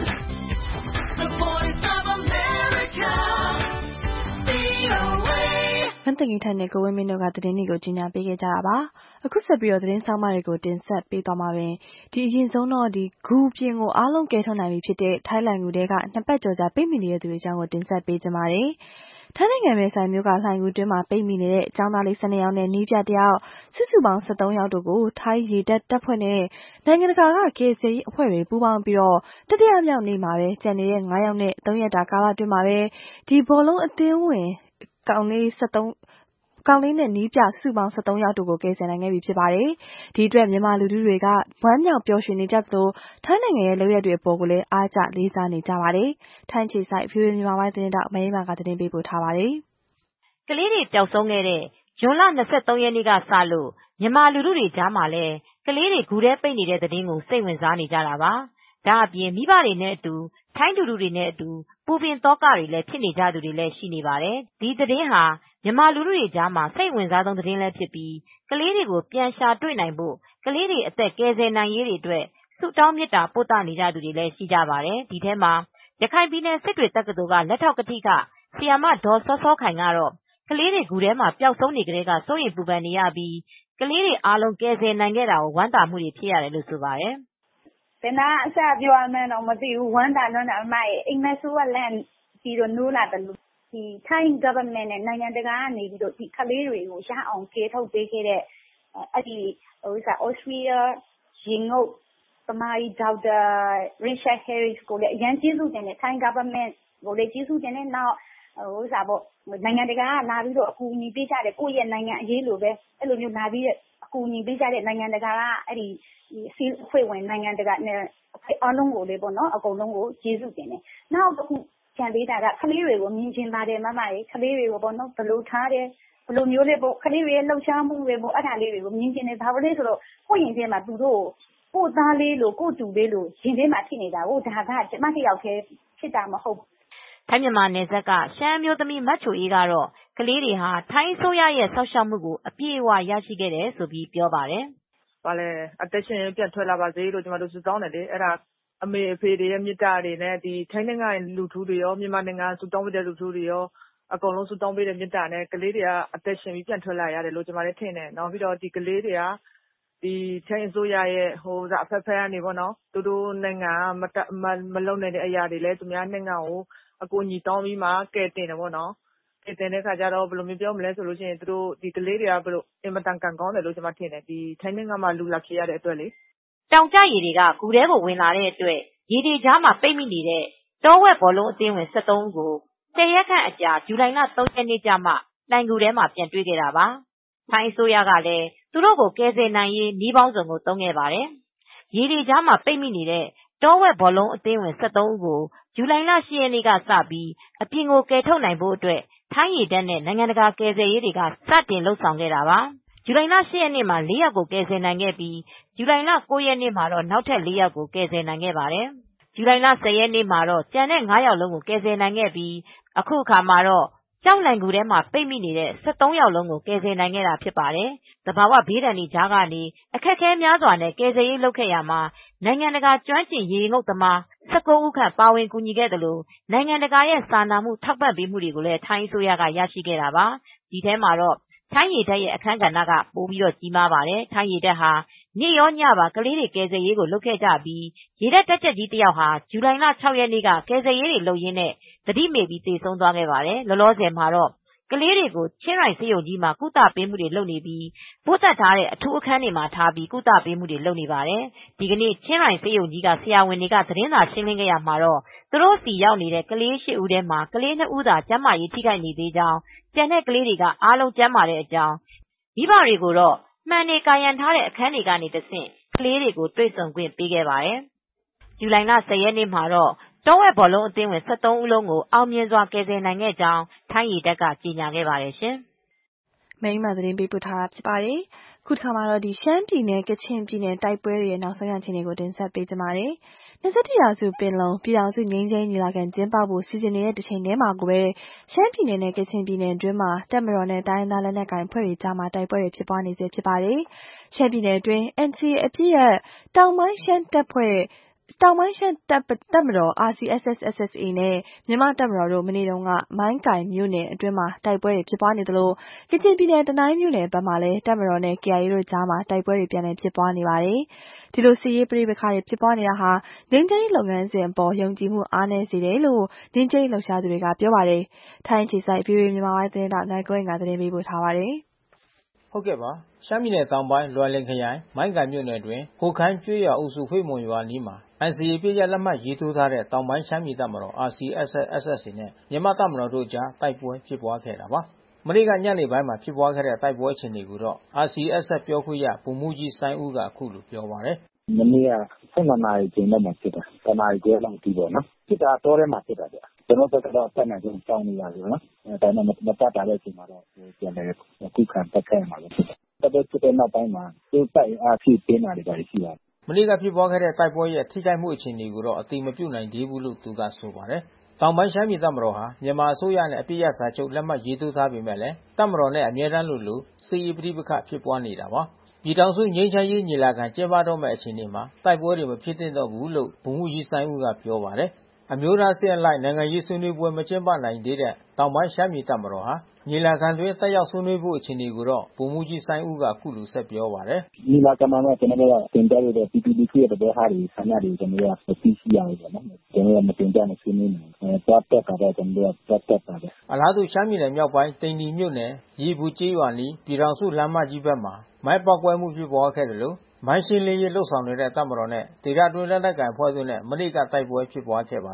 E: the voice of America, V O A
B: မန်တငီထိုင်နဲ့ကိုဝင်းမင်းတို့ကသတင်းတွေကိုကြီးညာပေးခဲ့ကြတာပါအခုဆက်ပြီးတော့သတင်းဆောင်မတွေကိုတင်ဆက်ပေးသွားမှာပင်ဒီအရင်ဆုံးတော့ဒီဂူပြင်ကိုအားလုံးကယ်ထုတ်နိုင်ပြီဖြစ်တဲ့ထိုင်းလန်ဂူတွေကနှစ်ပတ်ကျော်ကြာပိတ်မိနေတဲ့သူတွေအကြောင်းကိုတင်ဆက်ပေးကြပါမယ်ထိုင်းနိုင်ငံမဲဆိုင်မြို့ကလှိုင်ဂူတွင်းမှာပိတ်မိနေတဲ့အကြောင်းသားလေး၁၂ယောက်နဲ့နီးပြတယောက်စုစုပေါင်း၁၃ယောက်တို့ကိုထိုင်းရေတပ်တပ်ဖွဲ့နဲ့နိုင်ငံတကာကကယ်ဆယ်ရေးအဖွဲ့တွေပူးပေါင်းပြီးတော့တတိယမြောက်နေ့မှာပဲကျန်နေတဲ့၅ယောက်နဲ့၃ရက်တာကာလအတွင်းမှာပဲဒီဘောလုံးအသင်းဝင်ကောင်လေး၁၃ကောင်လေးနဲ့နီးပြစုစုပေါင်း၁၃ယောက်တို့ကိုကယ်ဆယ်နိုင်ခဲ့ပြီဖြစ်ပါတယ်။ဒီအတွက်မြန်မာလူထုတွေကဝမ်းမြောက်ပျော်ရွှင်နေကြသလိုထိုင်းနိုင်ငံရဲ့လုပ်ရက်တွေအပေါ်ကိုလည်းအားကျလေးစားနေကြပါတယ်။ထိုင်းခြေဆိုင် ဗွီအိုအေ မြန်မာပိုင်းသတင်းတောက်မအေးမာကသတင်းပေးပို့ထားပါတယ်
G: ။ကလေးတွေပျောက်ဆုံးခဲ့တဲ့ဇွန်လ၂၃ရက်နေ့ကစလို့မြန်မာလူထုတွေကြားမှာလည်းကလေးတွေဂူထဲပိတ်နေတဲ့သတင်းကိုစိတ်ဝင်စားနေကြတာပါ။ဒါအပြင်မိဘတွေနဲ့အတူထိုင်းလူထုတွေနဲ့အတူပူပင်သောကတွေလည်းဖြစ်နေကြသူတွေလည်းရှိနေပါတယ်။ဒီသတင်းဟာမြန်မာလူထုတွေကြားမှာစိတ်ဝင်စားဆုံးသတင်းလည်းဖြစ်ပြီးကလေးတွေကိုပြန်ရှာတွေ့နိုင်ဖို့ကလေးတွေအသက်ကယ်ဆယ်နိုင်ရေးတွေအတွက်ဆုတောင်းမေတ္တာပို့သနေကြသူတွေလည်းရှိကြပါတယ်။ဒီထဲမှာရခိုင်ပြည်နယ်စစ်တွေတက္ကသိုလ်ကလက်ထောက်ကထိကဆရာမဒေါ်စောစောခိုင်ကတော့ကလေးတွေဂူထဲမှာပျောက်ဆုံးနေကြတဲ့ကစိုးရိမ်ပူပန်နေရပြီးကလေးတွေအားလုံးကယ်ဆယ်နိုင်ခဲ့တာကိုဝမ်းသာမှုတွေဖြစ်ရတယ်လို့ဆိုပါတယ်
D: ။ဘယ်နာအစပြောရမယ်တော့မသိဘူးဝမ်းသာတော့အမရဲ့အိမ်မက်ဆိုးကလန့်ပြီးတော့နိုးလာတယ်လို့ဒီ Thai government နဲ့နိုင်ငံတကာကနေပြီးတော့ဒီကလေးတွေကိုရအောင်ကယ်ထုတ်ပေးခဲ့တဲ့အဲ့ဒီဟိုစား Austria ရင်ငုတ်သမားကြီးဒေါက်တာ Richard Harris ကိုလည်းအရင်ကျေးဇူးတင်တယ် Thai government ကိုလည်းကျေးဇူးတင်တယ်နောက်ဟိုစားပေါ့နိုင်ငံတကာကလာပြီးတော့အကူအညီပေးကြတယ်ကိုယ့်ရဲ့နိုင်ငံအရေးလိုပဲအဲ့လိုမျိုးလာပြီးအကူအညီပေးကြတဲ့နိုင်ငံတကာကအဲ့ဒီစီဖွဲ့ဝင်နိုင်ငံတကာနဲ့အားလုံးကိုလေပေါ့နော်အကုန်လုံးကိုကျေးဇူးတင်တယ်နောက်တစ်ခုကြံပေးတာကကလေးတွေကိုမြင်ချင်ပါတယ်မမရေကလေးတွေကိုပေါ့နော်ဘယ်လိုထားတယ်ဘယ်လိုမျိုးလေးပေါ့ကလေးတွေရဲ့လှုပ်ရှားမှုတွေပေါ့အဲ့ဒါလေးတွေကိုမြင်ချင်တယ်ဒါပဲလေဆိုတော့ကိုယ့်ရင်ထဲမှာသူတို့ကိုယ်သားလေးလို့ကိုယ်တူလေးလို့ရင်ထဲမှာဖြစ်နေတာကိုဒါကကျမတစ်ယောက်တည်းဖြစ်တာမဟုတ်
G: ထိုင်းမြန်မာနယ်စပ်ကရှမ်းမျိုးသမီးမတ်ချိုအေးကတော့ကလေးတွေဟာထိုင်းဆိုရရဲ့ဆောက်ရှောက်မှုကိုအပြည့်အဝရရှိခဲ့တယ်ဆိုပြီးပြောပါတယ်
H: ။ဘာလဲအသက်ရှင်ပြန်ထွက်လာပါစေလို့ကျွန်တော်တို့ဆုတောင်းတယ်လေအဲ့ဒါအမေအဖေတွေရဲ့မေတ္တာတွေနဲ့ဒီထိုင်းနိုင်ငံလူထုတွေရောမြန်မာနိုင်ငံဆုတောင်းပေးတဲ့လူထုတွေရောအကုန်လုံးဆုတောင်းပေးတဲ့မေတ္တာနဲ့ကလေးတွေကအသက်ရှင်ပြီးပြန်ထွက်လာရတယ်လို့ကျွန်တော်လည်းထင်တယ်။နောက်ပြီးတော့ဒီကလေးတွေကဒီထိုင်းဆိုရရဲ့ဟိုအဖက်ဖက်ကနေပေါ့နော်သူတို့နိုင်ငံမမလုံနိုင်တဲ့အရာတွေလည်းသူများနိုင်ငံကိုအကူအညီတောင်းပြီးမှကဲတင်တယ်ပေါ့နော်ကဲတင်တဲ့ခါကျတော့ဘယ်လိုမျိုးပြောမလဲဆိုလို့ရှိရင်သူတို့ဒီကလေးတွေကဘယ်လိုအင်မတန်ကန်ကောင်းတယ်လို့ကျွန်မထင်တယ်ဒီထိုင်းနိုင်ငံမှာလူလာဖြစ်ရတဲ့အတွက်လေ
G: တောင်ကျရေတွေကဂူထဲကိုဝင်လာတဲ့အတွက်ရေတွေကြားမှာပိတ်မိနေတဲ့တောဝက်ဘောလုံးအသင်းဝင်၁၃ဦးကိုဆယ်ရက်ခန့်အကြာဇူလိုင်လ၃ရက်နေ့ကျမှလိုင်ဂူထဲမှာပြန်တွေ့ခဲ့တာပါထိုင်းအစိုးရကလည်းသူတို့ကိုကယ်ဆယ်နိုင်ရေးနှီးပေါင်းစုံကိုသုံးခဲ့ပါတယ်ရေတွေကြားမှာပိတ်မိနေတဲ့တောဝက်ဘောလုံးအသင်းဝင်၁၃ဦးကိုဇူလိုင်လ၈ရက်နေ့ကစပြီးအပြင်ကိုကယ်ထုတ်နိုင်ဖို့အတွက်ထိုင်းရေတပ်နဲ့နိုင်ငံတကာကယ်ဆယ်ရေးတွေကစတင်လှုပ်ဆောင်ခဲ့တာပါဇူလိုင်လ၈ရက်နေ့မှာ၄ယောက်ကိုကယ်ဆယ်နိုင်ခဲ့ပြီးဇူလိုင်လ၉ရက်နေ့မှာတော့နောက်ထပ်၄ယောက်ကိုကယ်ဆယ်နိုင်ခဲ့ပါတယ်ဇူလိုင်လ၁၀ရက်နေ့မှာတော့ကျန်တဲ့၅ယောက်လုံးကိုကယ်ဆယ်နိုင်ခဲ့ပြီးအခုအခါမှာတော့ကျောက်လိုင်ဂူထဲမှာပိတ်မိနေတဲ့၁၃ယောက်လုံးကိုကယ်ဆယ်နိုင်ခဲ့တာဖြစ်ပါတယ်။သဘာဝဘေးဒဏ်တွေကြားကနေအခက်အခဲများစွာနဲ့ကယ်ဆယ်ရေးလုပ်ခဲ့ရမှာနိုင်ငံတကာကျွမ်းကျင်ရေငုပ်သမား၁၉ဦးခန့်ပါဝင်ကူညီခဲ့သလိုနိုင်ငံတကာရဲ့စာနာမှုထောက်ပံ့ပေးမှုတွေကိုလည်းထိုင်းအစိုးရကရရှိခဲ့တာပါ။ဒီထဲမှာတော့ထိုင်းရေတပ်ရဲ့အခမ်းကဏ္ဍကပိုပြီးတော့ကြီးမားပါတယ်။ထိုင်းရေတပ်ဟာနေ့ရောညပါကလေးတွေကယ်ဆယ်ရေးကိုလုပ်ခဲ့ကြပြီးရေတပ်တပ်ချက်ကြီးတယောက်ဟာဇူလိုင်လ၆ရက်နေ့ကကယ်ဆယ်ရေးတွေလုပ်ရင်းနဲ့သတိမေ့ပြီးသေဆုံးသွားခဲ့ပါတယ်။လောလောဆယ်မှာတော့ကလေးတွေကိုချင်းရိုင်ဆေးရုံကြီးမှာကုသပေးမှုတွေလုပ်နေပြီးပို့သက်ထားတဲ့အထူးအခန်းတွေမှာထားပြီးကုသပေးမှုတွေလုပ်နေပါတယ်။ဒီကနေ့ချင်းရိုင်ဆေးရုံကြီးကဆရာဝန်တွေကသတင်းစာရှင်းလင်းခဲ့ရမှာတော့သူတို့စီရောက်နေတဲ့ကလေး၈ဦးထဲမှာကလေး၂ဦးသာကျန်းမာရေးထိခိုက်နေသေးကြောင်းကျန်တဲ့ကလေးတွေကအားလုံးကျန်းမာတဲ့အကြောင်းမိဘတွေကိုတော့မှန်နေကာယံထားတဲ့အခန်းတွေကနေတဆင့်ကလေးတွေကိုတွေ့ဆုံခွင့်ပေးခဲ့ပါတယ်။ဇူလိုင်လ၁၀ရက်နေ့မှာတော့တောဝက်ဘောလုံးအသင်းဝင်၁၃ဦးလုံးကိုအောင်မြင်စွာကယ်ဆယ်နိုင်ခဲ့ကြောင်းထိုင်းရေတပ်ကကြေညာခဲ့ပါတယ်ရှင်
B: ။မိန်းမသတင်းပေးပို့ထားတာဖြစ်ပါတယ်။ခုတစ်ခါမှာတော့ဒီရှမ်းပြည်နယ်ကချင်ပြည်နယ်တိုက်ပွဲတွေရဲ့နောက်ဆုံးရအခြေအနေကိုတင်ဆက်ပေးကြပါမယ်။၂၁ရာစုပင်လုံပြည်ထောင်စုငြိမ်းချမ်းရေးညီလာခံကျင်းပဖို့စီစဉ်နေတဲ့တစ်ချိန်တည်းမှာကိုပဲရှမ်းပြည်နယ်နဲ့ကချင်ပြည်နယ်အတွင်းမှာတပ်မတော်နဲ့တိုင်းရင်းသားလက်နက်ကိုင်အဖွဲ့တွေကြားမှာတိုက်ပွဲတွေဖြစ်ပွားနေဆဲဖြစ်ပါတယ်။ရှမ်းပြည်နယ်အတွင်း N C A အပြည့်ရဲ့တောင်ပိုင်းရှမ်းတပ်ဖွဲ့တောင်ပိုင်းရှမ်းတပ်တပ်မတော် R C S S S S A နဲ့မြန်မာတပ်မတော်တို့မနေ့တုန်းကမိုင်းကိုင်မြို့နယ်အတွင်းမှာတိုက်ပွဲတွေဖြစ်ပွားနေသလိုကချင်ပြည်နယ်တနိုင်းမြို့နယ်ဘက်မှာလည်းတပ်မတော်နဲ့ K I A တို့ကြားမှာတိုက်ပွဲတွေပြန်လည်ဖြစ်ပွားနေပါတယ်။ဒီလိုစစ်ရေးပဋိပက္ခတွေဖြစ်ပွားနေတာဟာငြိမ်းချမ်းရေးလုပ်ငန်းစဉ်အပေါ်ယုံကြည်မှုအားနည်းစေတယ်လို့ငြိမ်းချမ်းရေးလှုပ်ရှားသူတွေကပြောပါတယ်။ထိုင်းအခြေစိုက် ဗွီအိုအေမြန်မာပိုင်းသတင်းတောက်နိုင်ကွန်းကသတင်းပေးပို့ထားပါတယ်
I: ။ဟုတ်ကဲ့ပါရှမ်းပြည်နယ်တောင်ပိုင်းလွိုင်လင်ခရိုင်မိုင်းကိုင်မြို့နယ်တွင်ဟိုခိုင်းကျွေးရအုပ်စုဖွေးမွန်ရွာနီးမှာ N C A ပြည့်ရလက်မှတ်ရေးထိုးထားတဲ့တောင်ပိုင်းရှမ်းပြည်တပ်မတော် R C S S S S A နဲ့မြန်မာတပ်မတော်တို့ကြားတိုက်ပွဲဖြစ်ပွားခဲ့တာပါ။မနေ့ကညနေပိုင်းမှာဖြစ်ပွားခဲ့တဲ့တိုက်ပွဲအခြေအနေကိုတော့ R C S S ပြောခွင့်ရဗိုလ်မှူးကြီးစိုင်းဦးကအခုလိုပြောပါတယ်
J: ။မနေ့က၁၂နာရီချိန်လောက်မှာဖြစ်တာ။တနာရီခွဲလောက်ပြီးပေါ့နော်။ဖြစ်တာတောထဲမှာဖြစ်တာဗျ။ကျွန်တော်တို့ကတော့တက်နိုင်ဆုံးတောင်းနေရတယ်နော်။အဲဒါနဲ့မတတ်တာတဲ့အချိန်မှာတော့ပြန်လဲအခုခံတက်ခဲ့မှာလို့ဖြစ်တယ်။တက်တဲ့နောက်ပိုင်းမှာသူ့တိုက်အားဖြည့်ပေးတာတွေပါရှိပါတယ်
I: ။မနေ့ကဖြစ်ပွားခဲ့တဲ့တိုက်ပွဲရဲ့ထိခိုက်မှုအခြေအနေကိုတော့အတိမပြုနိုင်သေးဘူးလို့သူကဆိုပါတယ်။တောင်ပိုင်းရှမ်းပြည်တပ်မတော်ဟာမြန်မာအစိုးရနဲ့အပြစ်ရစာချုပ်လက်မှတ်ရေးထိုးထားပေမဲ့လည်းတပ်မတော်နဲ့အမြဲတမ်းလိုလိုစစ်ရေးပဋိပက္ခဖြစ်ပွားနေတာပါ။ပြည်ထောင်စုငြိမ်းချမ်းရေးညီလာခံကျင်းပတော့မယ့်အခြေအနေမှာတိုက်ပွဲတွေမဖြစ်သင့်တော့ဘူးလို့ဗိုလ်မှူးကြီးစိုင်းဦးကပြောပါတယ်။အမျိုးသားစစ်အလိုက်နိုင်ငံရေးဆွေးနွေးပွဲမကျင်းပနိုင်သေးတဲ့တောင်ပိုင်းရှမ်းပြည်တပ်မတော်ဟာညီလာခံတွင်တက်ရောက်ဆွေးနွေးဖို့အခြေအနေကိုတော့ဗိုလ်မှူးကြီးစိုင်းဦးကအခုလိုဆက်ပြောပါတယ်
J: ။ညီလာခံမှာကျွန်တော်တို့ကတင်ပြရတဲ့ P P D ရဲ့သဘောထားတွေဆန္ဒတွေကျွန်တော်တို့ကသိရှိရအောင်ပေါ့နော်။ကျွန်တော်တို့မတင်ပြနိုင်ဆွေးနွေးနိုင်။အဲတော့တက်တာတော့ကျွန်တော်တို့ကတက်တက်ပါတယ်
I: ။အလားတူရှမ်းပြည်နယ်မြောက်ပိုင်းတိန်နီမြို့နယ်ရေဘူးကျေးရွာနီးပြည်ထောင်စုလမ်းမကြီးဘက်မှာမိုင်းပေါက်ကွဲမှုဖြစ်ပွားခဲ့တယ်လို့မိုင်းရှင်းလင်းရေးလှုပ်ဆောင်နေတဲ့တပ်မတော်နဲ့ဒေသတွင်းလက်နက်ကိုင်အဖွဲ့တို့နဲ့မနေ့ကတိုက်ပွဲဖြစ်ပွားခဲ့ပါတယ်။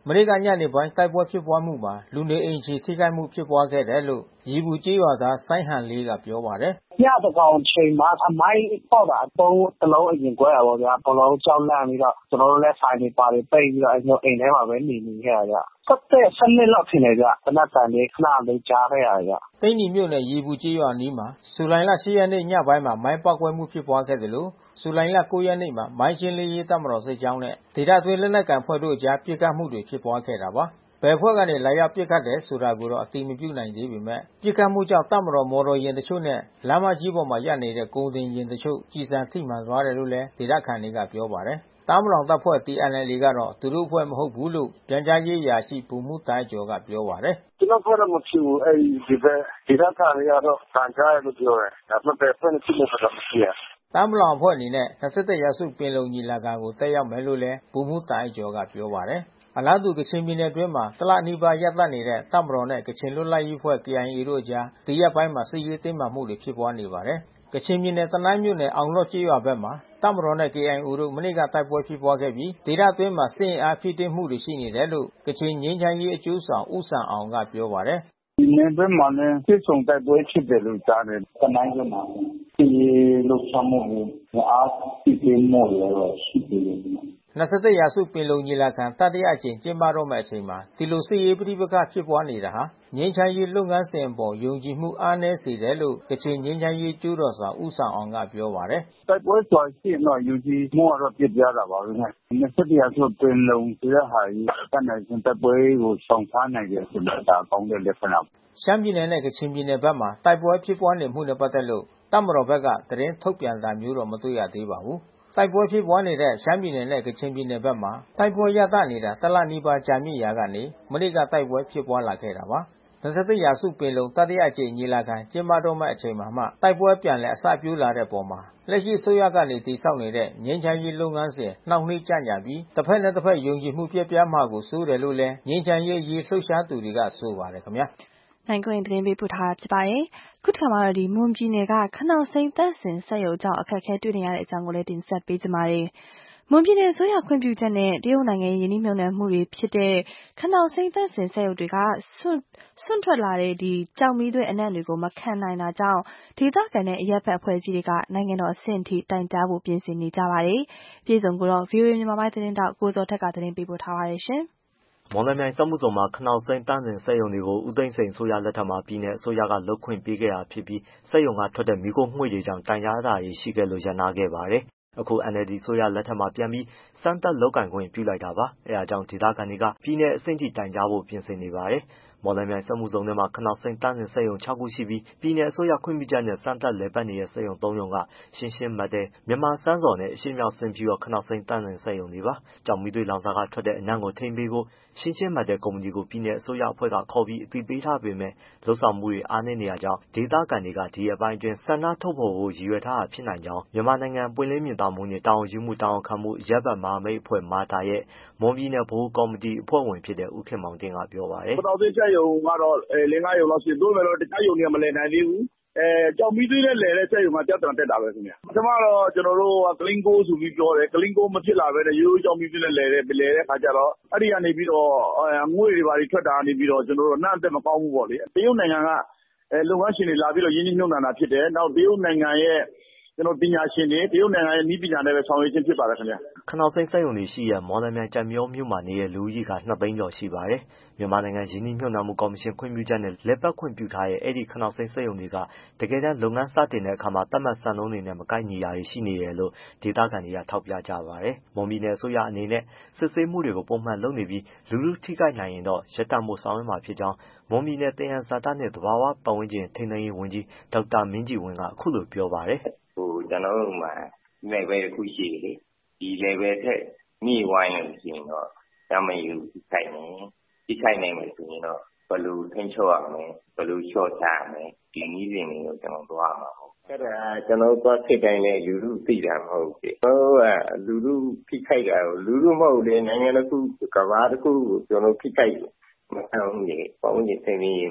I: မနေ့ကညနေပိုင်းတိုက်ပွဲဖြစ်ပွားမှုမှာလူနေအိမ်ခြေထိခိုက်မှုဖြစ်ပွားခဲ့တယ်လို့ရီပူကျေးရွာသားစိုင်းဟန်လေးကပြောပါတယ်
J: ။ညတကောင်ချိန်မှာအမိုင်းပေါက်တာအသုံးတစ်လုံးအရင်ကွဲတာပေါ့ဗျာ။ဘလုံးကြောက်လန့်ပြီးတော့ကျွန်တော်တို့လည်းဆိုင်တွေပါတွေပိတ်ပြီးတော့အဲ့လိုအိမ်ထဲမှာပဲနေနေခဲ့ရကြ။ဆက်တဲ့ဆနစ်လောက်ဖြစ်နေကြ။တနတ်တန်လေးခဏလေးကြားခဲ့ရကြ
I: ။သိန်းနီမြို့နယ်ရီပူကျေးရွာနီးမှာဇူလိုင်လ၈ရက်နေ့ညပိုင်းမှာမိုင်းပေါက်ကွဲမှုဖြစ်ပွားခဲ့တယ်လို့ဇူလိုင်လ၉ရက်နေ့မှာမိုင်းချင်းလေးရေးတပ်မတော်စစ်ကြောင်းနဲ့ဒေသတွင်းလက်နက်ကန်ဖွဲ့တို့အကြားပစ်ခတ်မှုတွေဖြစ်ပွားခဲ့တာပါ။ဘယ်ဖွဲ့ကနေလာရောက်ပစ်ခတ်တယ်ဆိုတာကိုတော့အတိမပြုနိုင်သေးပေမဲ့ပစ်ခတ်မှုကြောင့်တပ်မတော်မော်တော်ယာဉ်တချို့နဲ့လမ်းမကြီးပေါ်မှာရပ်နေတဲ့ကုန်တင်ယာဉ်တချို့ကြည်စံထိမှန်သွားတယ်လို့လည်းဒေသခံတွေကပြောပါတယ်။တားမလောင်တပ်ဖွဲ့ T N L A ကတော့သူတို့အဖွဲ့မဟုတ်ဘူးလို့ပြန်ကြားရေးအရာရှိဗိုလ်မှူးတားကျော်ကပြောပါတယ်
J: ။ကျွန်တော်ဖွဲ့တော့မဖြစ်ဘူးအဲ့ဒီဘက်ဒေသခံတွေကတော့တန်ကြားရလို့ပြောတယ်။ဒါပေမဲ့ဖွဲ့နေဖြစ်လို့တော့မရှိရ
I: ။တားမလောင်အဖွဲ့အနေနဲ့၂၁ရာစုပင်လုံညီလာခံကိုတက်ရောက်မယ်လို့လည်းဗိုလ်မှူးတားကျော်ကပြောပါတယ်။အလားတူကချင်ပြည်နယ်အတွင်းမှာတလနီးပါးရပ်တန့်နေတဲ့တပ်မတော်နဲ့ကချင်လွတ်လပ်ရေးအဖွဲ့ K I A တို့အကြားဒီရက်ပိုင်းမှာစစ်ရေးတင်းမာမှုတွေဖြစ်ပွားနေပါတယ်။ကချင်ပြည်နယ်တနိုင်းမြို့နယ်အောင်လော့ကျေးရွာဘက်မှာတပ်မတော်နဲ့ K I A တို့မနေ့ကတိုက်ပွဲဖြစ်ပွားခဲ့ပြီးဒေသအတွင်းမှာစစ်အင်အားဖြည့်တင်းမှုတွေရှိနေတယ်လို့ကချင်ငြိမ်းချမ်းရေးအကျိုးဆောင်ဦးဆန်အောင်ကပြောပါတယ်
J: ။ဒီနေ့ဘက်မှာလည်းစစ်ဆောင်တိုက်ပွဲဖြစ်တယ်လို့ကြားတယ်။တနိုင်းဘက်မှာဒီလုံခြုံမှုအားဖြည့်တင်းမှုတွေရှိတယ်
I: ၂၁ရာစုပင်လုံညီလာခံတတိယအကြိမ်ကျင်းပတော့မယ့်အချိန်မှာဒီလိုစစ်ရေးပဋိပက္ခဖြစ်ပွားနေတာဟာငြိမ်းချမ်းရေးလုပ်ငန်းစဉ်အပေါ်ယုံကြည်မှုအားနည်းစေတယ်လို့ကချင်ငြိမ်းချမ်းရေးကျိုးတော်ဆောင်ဦးဆောင်အောင်ကပြောပါတယ်
J: ။တိုက်ပွဲဆိုရင်တော့ယုံကြည်မှုကတော့ပြပြတာပါပဲ။၂၁ရာစုပင်လုံဆိုတဲ့ဟာကြီးတနိုင်စင်တိုက်ပွဲကိုဆောင်ထားနိုင်တယ်ဆိုတာဒါကောင်းတဲ့လက္ခဏာ
I: ။ရှမ်းပြည်နယ်နဲ့ကချင်ပြည်နယ်ဘက်မှာတိုက်ပွဲဖြစ်ပွားနေမှုနဲ့ပတ်သက်လို့တပ်မတော်ဘက်ကသတင်းထုတ်ပြန်တာမျိုးတော့မတွေ့ရသေးပါဘူး။တိုက်ပွဲဖြစ်ပွားနေတဲ့ရှမ်းပြည်နယ်နဲ့ကချင်ပြည်နယ်ဘက်မှာတိုက်ပွဲရပ်တန့်နေတာတလနီးပါးကြာမြင့်ရာကနေမနေ့ကတိုက်ပွဲဖြစ်ပွားလာခဲ့တာပါ။၂၁ရာစုပင်လုံတတိယအကြိမ်ညီလာခံကျင်းပတော့မယ့်အချိန်မှာမှတိုက်ပွဲပြန်လည်အစပြုလာတဲ့အပေါ်မှာလက်ရှိအစိုးရကနေတည်ဆောက်နေတဲ့ငြိမ်းချမ်းရေးလုပ်ငန်းစဉ်နှောင့်နှေးကြန့်ကြာပြီးတစ်ဖက်နဲ့တစ်ဖက်ယုံကြည်မှုပြည့်ပြားမှာကိုစိုးတယ်လို့လည်းငြိမ်းချမ်းရေးရေးလှုပ်ရှားသူတွေကဆိုပါတယ်ခင်ဗျာ
B: ။နိုင်ကွင်းသတင်းပေးပို့ထားဖြစ်ပါတယ်။ခုတစ်ခါမှာတော့ဒီမွန်ပြည်နယ်ကခနောက်စိမ့်သက်စင်ဆက်ရုံကြောင့်အခက်အခဲတွေ့နေရတဲ့အကြောင်းကိုလည်းတင်ဆက်ပေးကြပါမယ်။မွန်ပြည်နယ်ဆိုရခွင့်ပြုချက်နဲ့တရုတ်နိုင်ငံရင်းနှီးမြှုပ်နှံမှုတွေဖြစ်တဲ့ခနောက်စိမ့်သက်စင်ဆက်ရုံတွေကဆွန့်ဆွန့်ထွက်လာတဲ့ဒီကြောက်မီးသွေးအနံ့တွေကိုမခံနိုင်တာကြောင့်ဒေသခံနဲ့အရက်ဖက်အဖွဲ့အစည်းတွေကနိုင်ငံတော်အဆင့်ထိတိုင်ကြားဖို့ပြင်ဆင်နေကြပါတယ်။ပြည်စုံကိုတော့ V O A မြန်မာပိုင်းသတင်းတောက်ကိုစောထက်ကသတင်းပေးပို့ထားပါတယ်ရှင်
K: ။မော်လမြိုင်စက်မှုဇုံမှာခနောက်စိမ်းတန်းစင်စက်ရုံတွေကိုဦးသိန်းစိန်ဆိုရလက်ထက်မှာပြည်내အစိုးရကလုပ်ခွင့်ပေးခဲ့တာဖြစ်ပြီးစက်ရုံကထွက်တဲ့မီးခိုးငွေ့တွေကြောင့်တိုင်ကြားတာတွေရှိခဲ့လို့ရပ်နားခဲ့ပါတယ်။အခု N L D ဆိုရလက်ထက်မှာပြန်ပြီးစမ်းသပ်လုပ်ကိုင်ခွင့်ပြုလိုက်တာပါ။အဲဒါကြောင့်ဒေသခံတွေကပြည်내အဆင့်ထိတိုင်ကြားဖို့ပြင်ဆင်နေပါတယ်။မော်လမြိုင်စက်မှုဇုံထဲမှာခနောက်စိမ်းတန်းစင်စက်ရုံခြောက်ခုရှိပြီးပြည်내အစိုးရခွင့်ပြုချက်နဲ့စမ်းသပ်လည်ပတ်နေတဲ့စက်ရုံသုံးရုံကရှင်းရှင်းမတ်တဲမြန်မာစမ်းစော်နဲ့အရှေ့မြောက်စင်ဖြူရောခနောက်စိမ်းတန်းစင်စက်ရုံတွေပါ။ကြောင်မီးသွေးလောင်စာကထွက်တဲ့အနံ့ကိုထိန်းပေးဖို့ရှင်းရှင်းမတ်တဲကုမ္ပဏီကိုပြည်내အစိုးရအဖွဲ့ကခေါ်ပြီးအသိပေးထားပေမဲ့လုပ်ဆောင်မှုတွေအားနည်းနေတာကြောင့်ဒေသခံတွေကဒီအပိုင်းအတွင်းဆန္ဒထုတ်ဖော်ဖို့ရည်ရွယ်ထားတာဖြစ်နိုင်ကြောင်းမြန်မာနိုင်ငံပွင့်လင်းမြင်သာမှုနဲ့တာဝန်ယူမှုတာဝန်ခံမှုရပ်ဘက်မဟာမိတ်အဖွဲ့မာတာရဲ့မွန်ပြည်နယ်ဗဟိုကော်မတီအဖွဲ့ဝင်ဖြစ်တဲ့ဦးခင်မောင်တင်ကပြောပါတယ်
J: ။ခနောက်စိမ်းစက်ရုံကတော့လေးငါးရုံလောက်ရှိသို့မဲ့တော့တခြားရုံတွေကမလည်နိုင်သေးဘူး။အဲကြောင်မီးသွေးနဲ့လည်တဲ့စက်ရုံကပြဿနာတက်တာပဲခင်ဗျာ။ပထမတော့ကျွန်တော်တို့ကကလင်းကိုဆိုပြီးပြောတယ်ကလင်းကိုမဖြစ်လာပဲနဲ့ရိုးရိုးကြောင်မီးသွေးနဲ့လည်တဲ့လည်တဲ့ခါကျတော့အဲ့ဒီကနေပြီးတော့ငွေတွေဘာတွေထွက်တာနေပြီးတော့ကျွန်တော်တို့နှမ်းတက်မကောင်းဘူးပေါ့လေ။တရုတ်နိုင်ငံကအဲလုပ်ငန်းရှင်တွေလာပြီးတော့ရင်းနှီးမြှုပ်နှံတာဖြစ်တယ်။နောက်တရုတ်နိုင်ငံရဲ့ကျွန်တော်ပညာရှင်တွေတရုတ်နိုင်ငံရဲ့နည်းပညာနဲ့ပဲဆောင်ရွက်ခြင်းဖြစ်ပါတယ်ခင်ဗျာ
K: ခနောက်စိမ်းစက်ရုံတွေရှိရမော်လမြိုင်ကြံမျိုးမြို့မှာနေတဲ့လူကြီးကနှစ်သိန်းကျော်ရှိပါတယ်မြန်မာနိုင်ငံရင်းနှီးမြှုပ်နှံမှုကော်မရှင်ခွင့်ပြုချက်နဲ့လက်ပတ်ခွင့်ပြုထားတဲ့အဲ့ဒီခနောက်စိမ်းစက်ရုံတွေကတကယ်တမ်းလုပ်ငန်းစတင်တဲ့အခါမှာသတ်မှတ်စံနှုန်းတွေနဲ့မကိုက်ညီတာတွေရှိနေတယ်လို့ဒေသခံတွေကထောက်ပြကြပါတယ်မွန်ပြည်နယ်အစိုးရအနေနဲ့စစ်ဆေးမှုတွေကိုပုံမှန်လုပ်နေပြီးလူလူထိခိုက်နိုင်ရင်တော့ရပ်တန့်မှုဆောင်ရွက်မှာဖြစ်ကြောင်းမွန်ပြည်နယ်သယံဇာတနဲ့သဘာဝပတ်ဝန်းကျင်ထိန်းသိမ်းရေးဝန်ကြီးဒေါက်တာမင်းကြည်ဝင်းကအခုလိုပြောပါတယ်
L: ဟိုကျွန်တော်တို့မှာ level တစ်ခုရှိတယ်လေဒီ level ထက်မြင့်ဝိုင်းလို့ရှိရင်တော့တမယူခိုင်နေဒီခိုင်နိုင်မယ်ဆိုရင်တော့ဘယ်လိုထိန်းချုပ်ရမလဲဘယ်လိုလျှော့ချရမလဲဒီနည်းစဉ်တွေကိုကျွန်တော်သွားမှာဟုတ်အဲ့ဒါကျွန်တော်သွားစစ်တိုင်းနဲ့လူလူသိတာမဟုတ်ဘူးကျွန်တော်ကလူလူဖိခိုက်တာကိုလူလူမဟုတ်လေနိုင်ငံတစ်ခုကဘာတစ်ခုကိုကျွန်တော်ဖိခိုက်မအောင်လေပေါ့ဝင်သိနေမှာ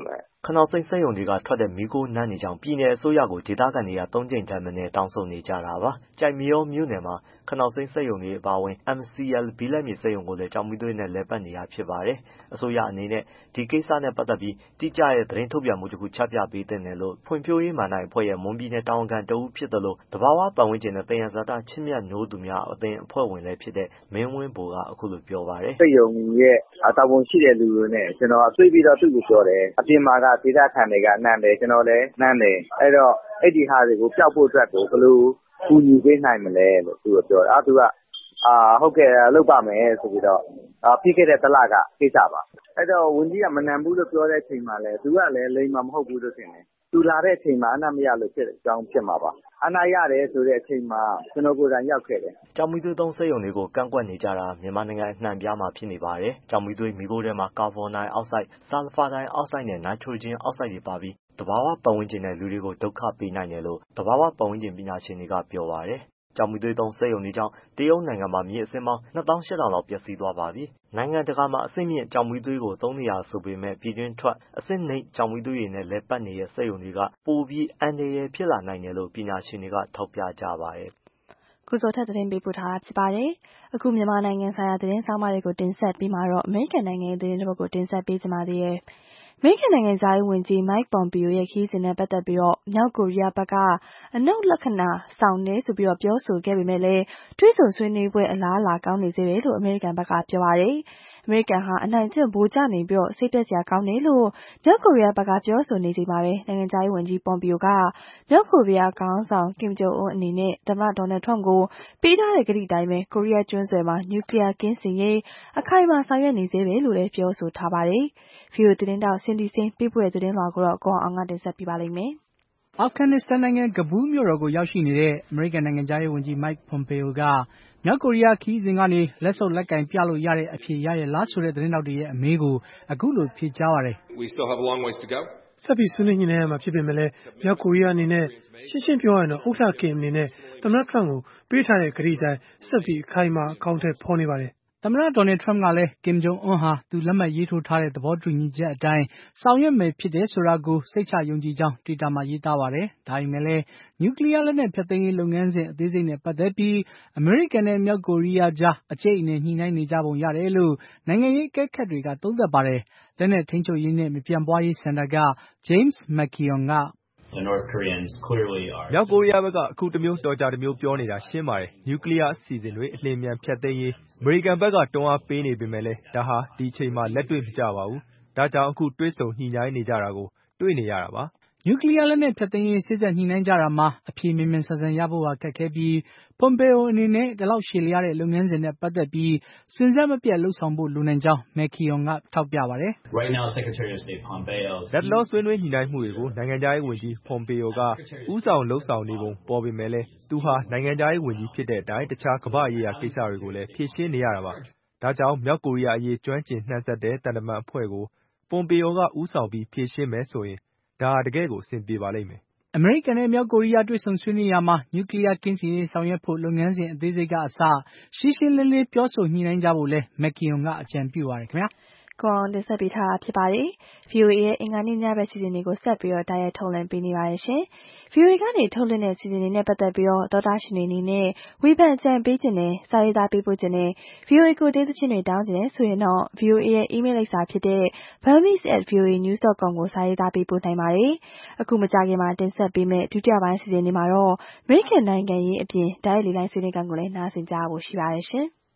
K: ခနောက်စိမ်းစက်ရုံတွေကထွက်တဲ့မီးခိုးနန်းနေကြောင်းပြည်နယ်အစိုးရကိုဒေသခံတွေကသုံးကြိမ်ထက်မနည်းတောင်းဆိုနေကြတာပါ။ကြိုက်မရောမြို့နယ်မှာခနောက်စိမ်းစက်ရုံတွေအပါအဝင် M C L ဘိလပ်မြေစက်ရုံကိုလည်းကျောက်မီးသွေးနဲ့လည်ပတ်နေတာဖြစ်ပါတယ်။အစိုးရအနေနဲ့ဒီကိစ္စနဲ့ပတ်သက်ပြီးတိကျတဲ့သတင်းထုတ်ပြန်မှုတစ်ခုချပြပေးသင့်တယ်လို့ဖွံ့ဖြိုးရေးမဏ္ဍိုင်အဖွဲ့ရဲ့မွန်ပြည်နယ်တာဝန်ခံတဦးဖြစ်တယ်လို့တဘာဝပတ်ဝန်းကျင်နဲ့သယံဇာတချစ်မြတ်နိုးသူများအသင်းအဖွဲ့ဝင်လည်းဖြစ်တဲ့မင်းဝင်းဘိုကအခုလိုပြောပါတယ်
J: ။စက်ရုံရဲ့တာဝန်ရှိတဲ့လူတွေနဲ့ကျွန်တော်တွေ့ပြီးတော့သူ့ကိုပြောတယ်။အပြင်မှာကဒေသခံတွေကနှမ်းတယ်ကျွန်တော်လည်းနှမ်းတယ်။အဲ့တော့အဲ့ဒီဟာတွေကိုပျောက်ဖို့အတွက်ကိုဘယ်လိုကူညီပေးနိုင်မလဲလို့သူကပြောတယ်။အဲ့သူကအာဟုတ်ကဲ့လုပ်ပါမယ်ဆိုပြီးတော့ပြီးခဲ့တဲ့တလကကိစ္စပါ။အဲ့တော့ဝန်ကြီးကမနှံဘူးလို့ပြောတဲ့အချိန်မှာလည်းသူကလည်းလိမ်မှာမဟုတ်ဘူးလို့ထင်တယ်။သူလာတဲ့အချိန်မှာအနာမရလို့ဖြစ်တဲ့အကြောင်းဖြစ်မှာပါ။အနာရတယ်ဆိုတဲ့အချိန်မှာကျွန်တော်ကိုယ်တိုင်ရောက်ခဲ့တယ်
K: ။ကျောက်မီးသွေးသုံးစက်ရုံတွေကိုကန့်ကွက်နေကြတာမြန်မာနိုင်ငံအနှံ့ပြားမှာဖြစ်နေပါတယ်။ကျောက်မီးသွေးမီးခိုးထဲမှာကာဗွန်ဒိုင်အောက်ဆိုဒ်၊ဆာလဖာဒိုင်အောက်ဆိုဒ်နဲ့နိုက်ထရိုဂျင်အောက်ဆိုဒ်တွေပါပြီးတဘာဝပတ်ဝန်းကျင်နဲ့လူတွေကိုဒုက္ခပေးနိုင်တယ်လို့တဘာဝပတ်ဝန်းကျင်ပညာရှင်တွေကပြောပါတယ်။ကျောက်မီးသွေးသုံးစက်ရုံတွေကြောင့်တရုတ်နိုင်ငံမှာမြေအစင်းပေါင်းနှစ်သောင်းရှစ်ထောင်လောက်ပျက်စီးသွားပါပြီ။နိုင်ငံတကာမှာအဆင့်မြင့်ကျောက်မီးသွေးကိုသုံးနေရဆိုပေမဲ့ပြည်တွင်းထွက်အဆင့်နိမ့်ကျောက်မီးသွေးတွေနဲ့လည်ပတ်နေတဲ့စက်ရုံတွေကပိုပြီးအန္တရာယ်ဖြစ်လာနိုင်တယ်လို့ပညာရှင်တွေကထောက်ပြကြပါတယ်
B: ။ကိုဇော်ထက်သတင်းပေးပို့ထားတာဖြစ်ပါတယ်။အခုမြန်မာနိုင်ငံဆိုင်ရာသတင်းဆောင်မတွေကိုတင်ဆက်ပြီးမှတော့အမေရိကန်နိုင်ငံရဲ့သတင်းတစ်ပုဒ်ကိုတင်ဆက်ပေးကြပါသေးတယ်။အမေရိကန်နိုင်ငံသားရေးဝန်ကြီး Mike Pompeo ရဲ့ခရီးစဉ်နဲ့ပတ်သက်ပြီးတော့မြောက်ကိုရီးယားဘက်ကအနုလက္ခဏာဆောင်နေဆိုပြီးတော့ပြောဆိုခဲ့ပေမဲ့လည်းတွေးဆုံဆွေးနွေးပွဲအလားအလာကောင်းနေသေးတယ်လို့အမေရိကန်ဘက်ကပြောပါတယ်။အမေရိကန်ဟာအနိုင်ကျင့်ဗိုလ်ကျနေပြီးတော့စိတ်ပျက်စရာကောင်းတယ်လို့မြောက်ကိုရီးယားဘက်ကပြောဆိုနေချိန်မှာပဲနိုင်ငံသားရေးဝန်ကြီး Pompeo ကမြောက်ကိုရီးယားခေါင်းဆောင် Kim Jong Un အနေနဲ့သမ္မတ Donald Trump ကိုပေးထားတဲ့ကတိအတိုင်းပဲကိုရီးယားကျွန်းဆွယ်မှာနျူကလ িয়ার ကင်းစင်ရေးအခိုင်အမာဆောင်ရွက်နေသေးပဲလို့လည်းပြောဆိုထားပါတယ်။ ဗီအိုအေသတင်းတောက် Cindy Saine ပေးပို့တဲ့သတင်းလွှာကိုတော့ကိုအောင်ကတင်ဆက်ပေးပါလိမ့်မယ်
M: ။အာဖဂန်နစ္စတန်နိုင်ငံကဘူးမြို့တော်ကိုရောက်ရှိနေတဲ့အမေရိကန်နိုင်ငံခြားရေးဝန်ကြီး Mike Pompeo ကမြောက်ကိုရီးယားခရီးစဉ်ကနေလက်ဆုပ်လက်ကင်ပြလို့ရတဲ့အဖြေရရဲ့လားဆိုတဲ့သတင်းတောက်တွေရဲ့အမေးကိုအခုလိုဖြေကြားပါတယ်
N: ။ဆက်ပြီးဆွေးနွေးညှိနှိုင်းရမှာဖြစ်ပေမဲ့လည်းမြောက်ကိုရီးယားအနေနဲ့ရှင်းရှင်းပြောရရင်တော့ဥက္ကဋ္ဌကင်အနေနဲ့သမ္မတထရမ့်ကိုပေးထားတဲ့ကတိအတိုင်းဆက်ပြီးအခိုင်အမာအကောင့်ထဲဖော်နေပါတယ်
M: ။သမ္မတ Donald Trump ကလည်း Kim Jong Un ဟာသူလက်မှတ်ရေးထိုးထားတဲ့သဘောတူညီချက်အတိုင်းဆောင်ရွက်မယ်ဖြစ်တယ်ဆိုတာကိုစိတ်ချယုံကြည်ကြောင်း Twitter မှာရေးသားပါတယ်။ဒါပေမဲ့လည်းနျူကလ িয়ার လက်နက်ဖျက်သိမ်းရေးလုပ်ငန်းစဉ်အသေးစိတ်နဲ့ပတ်သက်ပြီးအမေရိကန်နဲ့မြောက်ကိုရီးယားကြားအကျိတ်အနယ်ညှိနှိုင်းနေကြပုံရတယ်လို့နိုင်ငံရေးအကဲခတ်တွေကသုံးသပ်ပါတယ်။လက်နက်ထိန်းချုပ်ရေးနဲ့မပြန့်ပွားရေးစင်တာက James McKeon က
O: မြောက်ကိုရီးယားဘက်ကအခုတမျိုးတော်ကြာတမျိုးပြောနေတာရှင်းပါတယ်။နျူကလ িয়ার အစီအစဉ်တွေအလျင်အမြန်ဖျက်သိမ်းရေးအမေရိကန်ဘက်ကတွန်းအားပေးနေပေမဲ့လည်းဒါဟာဒီအချိန်မှာလက်တွေ့မကျပါဘူး။ဒါကြောင့်အခုတွေ့ဆုံညှိနှိုင်းနေကြတာကိုတွေ့နေရတာပါ။
M: နျူကလ িয়ার လက်နက်ဖျက်သိမ်းရေးစေ့စပ်ညှိနှိုင်းကြတာမှာအဖြေမြန်မြန်ဆန်ဆန်ရဖို့ဟာခက်ခဲပြီး Pompeo အနေနဲ့ဒီလောက်ရှည်လျားတဲ့လုပ်ငန်းစဉ်နဲ့ပတ်သက်ပြီးစဉ်ဆက်မပြတ်လုပ်ဆောင်ဖို့လိုနိုင်ကြောင်း McKeon ကထောက်ပြပါတယ်
O: ။လတ်တလောဆွေးနွေးညှိနှိုင်းမှုတွေကိုနိုင်ငံခြားရေးဝန်ကြီး Pompeo ကဦးဆောင်လုပ်ဆောင်နေပုံပေါ်ပေမဲ့လည်းသူဟာနိုင်ငံခြားရေးဝန်ကြီးဖြစ်တဲ့အတိုင်းတခြားကမ္ဘာ့ရေးရာကိစ္စတွေကိုလည်းဖြေရှင်းနေရတာပါ။ဒါကြောင့်မြောက်ကိုရီးယားအရေးကျွမ်းကျင်နှံဆက်တဲ့သံတမန်အဖွဲ့ကို Pompeo ကဦးဆောင်ပြီးဖြေရှင်းမယ်ဆိုရင်ဒါဟာတကယ့်ကိုအဆင်ပြေပါလိမ့်မယ်
M: ။အမေရိကန်နဲ့မြောက်ကိုရီးယားတွေ့ဆုံဆွေးနွေးရာမှာနျူကလ িয়ার ကင်းစင်ရေးဆောင်ရွက်ဖို့လုပ်ငန်းစဉ်အသေးစိတ်ကအစရှင်းရှင်းလင်းလင်းပြောဆိုညှိနှိုင်းကြဖို့လဲ McKeon ကအကြံပြုပါတယ်ခင်ဗျာ။
B: ကိုအောင်တင်ဆက်ပေးထားတာဖြစ်ပါတယ်။ ဗီအိုအေရဲ့အင်္ဂါနေ့ညဘက်စီစဉ်တွေကိုဆက်ပြီးတော့တိုက်ရိုက်ထုတ်လွှင့်ပေးနေပါတယ်ရှင်။ ဗီအိုအေကနေထုတ်လွှင့်တဲ့စီစဉ်တွေနဲ့ပတ်သက်ပြီးတော့သောတာရှင်တွေအနေနဲ့ဝေဖန်အကြံပေးခြင်းနဲ့စာရေးသားပေးပို့ခြင်းနဲ့ ဗီအိုအေကိုဒေးသချင်းတွေတောင်းခြင်းနဲ့ဆိုရင်တော့ ဗီအိုအေရဲ့ email လိပ်စာဖြစ်တဲ့ burmese at voanews dot com ကိုစာရေးသားပေးပို့နိုင်ပါတယ်။အခုမကြခင်မှာတင်ဆက်ပေးမယ့်ဒုတိယပိုင်းစီစဉ်တွေမှာတော့ American နိုင်ငံရေးအပြင်ဓာတ်ရိုက်လေလိုင်းဆွေးနွေးခန်းကိုလည်းနားဆင်ကြဖို့ရှိပါတယ်ရှင်။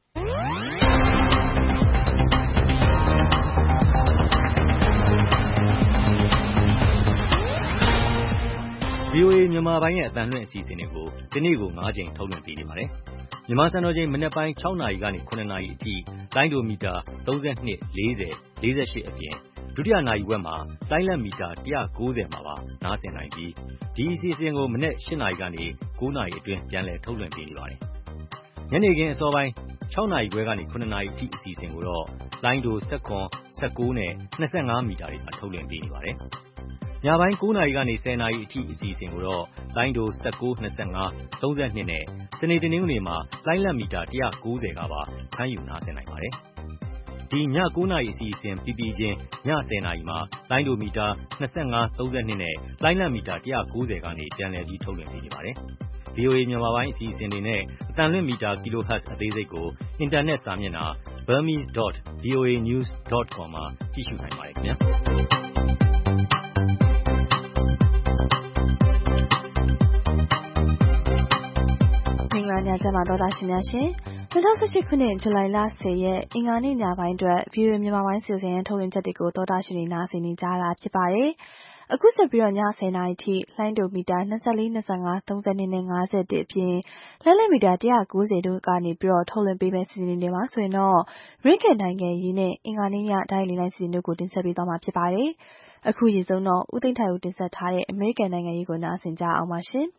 F: ဗီအိုအေမြန်မာပိုင်းရဲ့အသံလွှင့်အစီအစဉ်တွေကိုဒီနေ့ကို၅ကြိမ်ထုတ်လွှင့်ပေးနေပါတယ်။မြန်မာစံတော်ချိန်မနက်ပိုင်း၆နာရီကနေ၇နာရီအထိလိုင်းဒိုမီတာ၃၂ ၄၀ ၄၈အပြင်ဒုတိယနာရီဝက်မှာလိုင်းလက်မီတာ၁၉၀မှာပါနားဆင်နိုင်ပြီးဒီအစီအစဉ်ကိုမနက်၈နာရီကနေ၉နာရီအတွင်းပြန်လည်ထုတ်လွှင့်ပေးနေပါတယ်။ညနေခင်းအစောပိုင်း၆နာရီခွဲကနေ၇နာရီအထိအစီအစဉ်ကိုတော့လိုင်းဒို၁၇ ၁၉နဲ့၂၅မီတာတွေမှာထုတ်လွှင့်ပေးနေပါတယ်။ညပိုင်း၉နာရီကနေ၁၀နာရီအထိအစီအစဉ်ကိုတော့လိုင်းဒို၁၉ ၂၅ ၃၂နဲ့စနေတနင်္ဂနွေမှာလိုင်းလက်မီတာ၁၉၀ကပါဖမ်းယူနားဆင်နိုင်ပါတယ်။ဒီညကိုးနာရီအစီအစဉ်ပြီးပြီးချင်းညဆယ်နာရီမှာလိုင်းဒိုမီတာနှစ်၅ သုံး၂နဲ့လိုင်းလံမီတာone ninetyကနေပြန်လည်ပြီးထုတ်လွှင့်ပေးနေပါတယ်။ ဗွီအိုအေ မြန်မာပိုင်းအစီအစဉ်တွေနဲ့အသံလွှင့်မီတာ kilohertz အသေးစိတ်ကိုအင်တာနက်စာမျက်နှာ burmese dot voa news dot com မှာကြည့်ရှုနိုင်ပါတယ်ခင်ဗျာ။
B: မင်္ဂလာညချမ်းပါသောတာရှင်များရှင်။၂၀၁၈ခုနှစ်ဇူလိုင်လဆယ်ရက်အင်္ဂါနေ့ညပိုင်းအတွက် ဗွီအိုအေမြန်မာပိုင်းစီစဉ်ရန်ထုတ်လွှင့်ချက်တွေကိုသောတာရှင်တွေနားဆင်နေကြတာဖြစ်ပါတယ်။အခုဆက်ပြီးတော့ညဆယ်နာရီထိလိုင်းဒိုမီတာ၂၄ ၂၅ ၃၂နဲ့၅၁အပြင်လက်လက်မီတာone ninetyတို့ကနေပြီးတော့ထုတ်လွှင့်ပေးမယ့်စီစဉ်တွေမှာဆိုရင်တော့အမေရိကန်နိုင်ငံရေးနဲ့အင်္ဂါနေ့ညတိုင်းလေးတိုင်းစီစဉ်တို့ကိုတင်ဆက်ပေးသွားမှာဖြစ်ပါတယ်။အခုရေဆုံးတော့ဦးသိန်းထိုင်ဦးတင်ဆက်ထားတဲ့အမေရိကန်နိုင်ငံရေးကိုနားဆင်ကြအောင်ပါရှင်။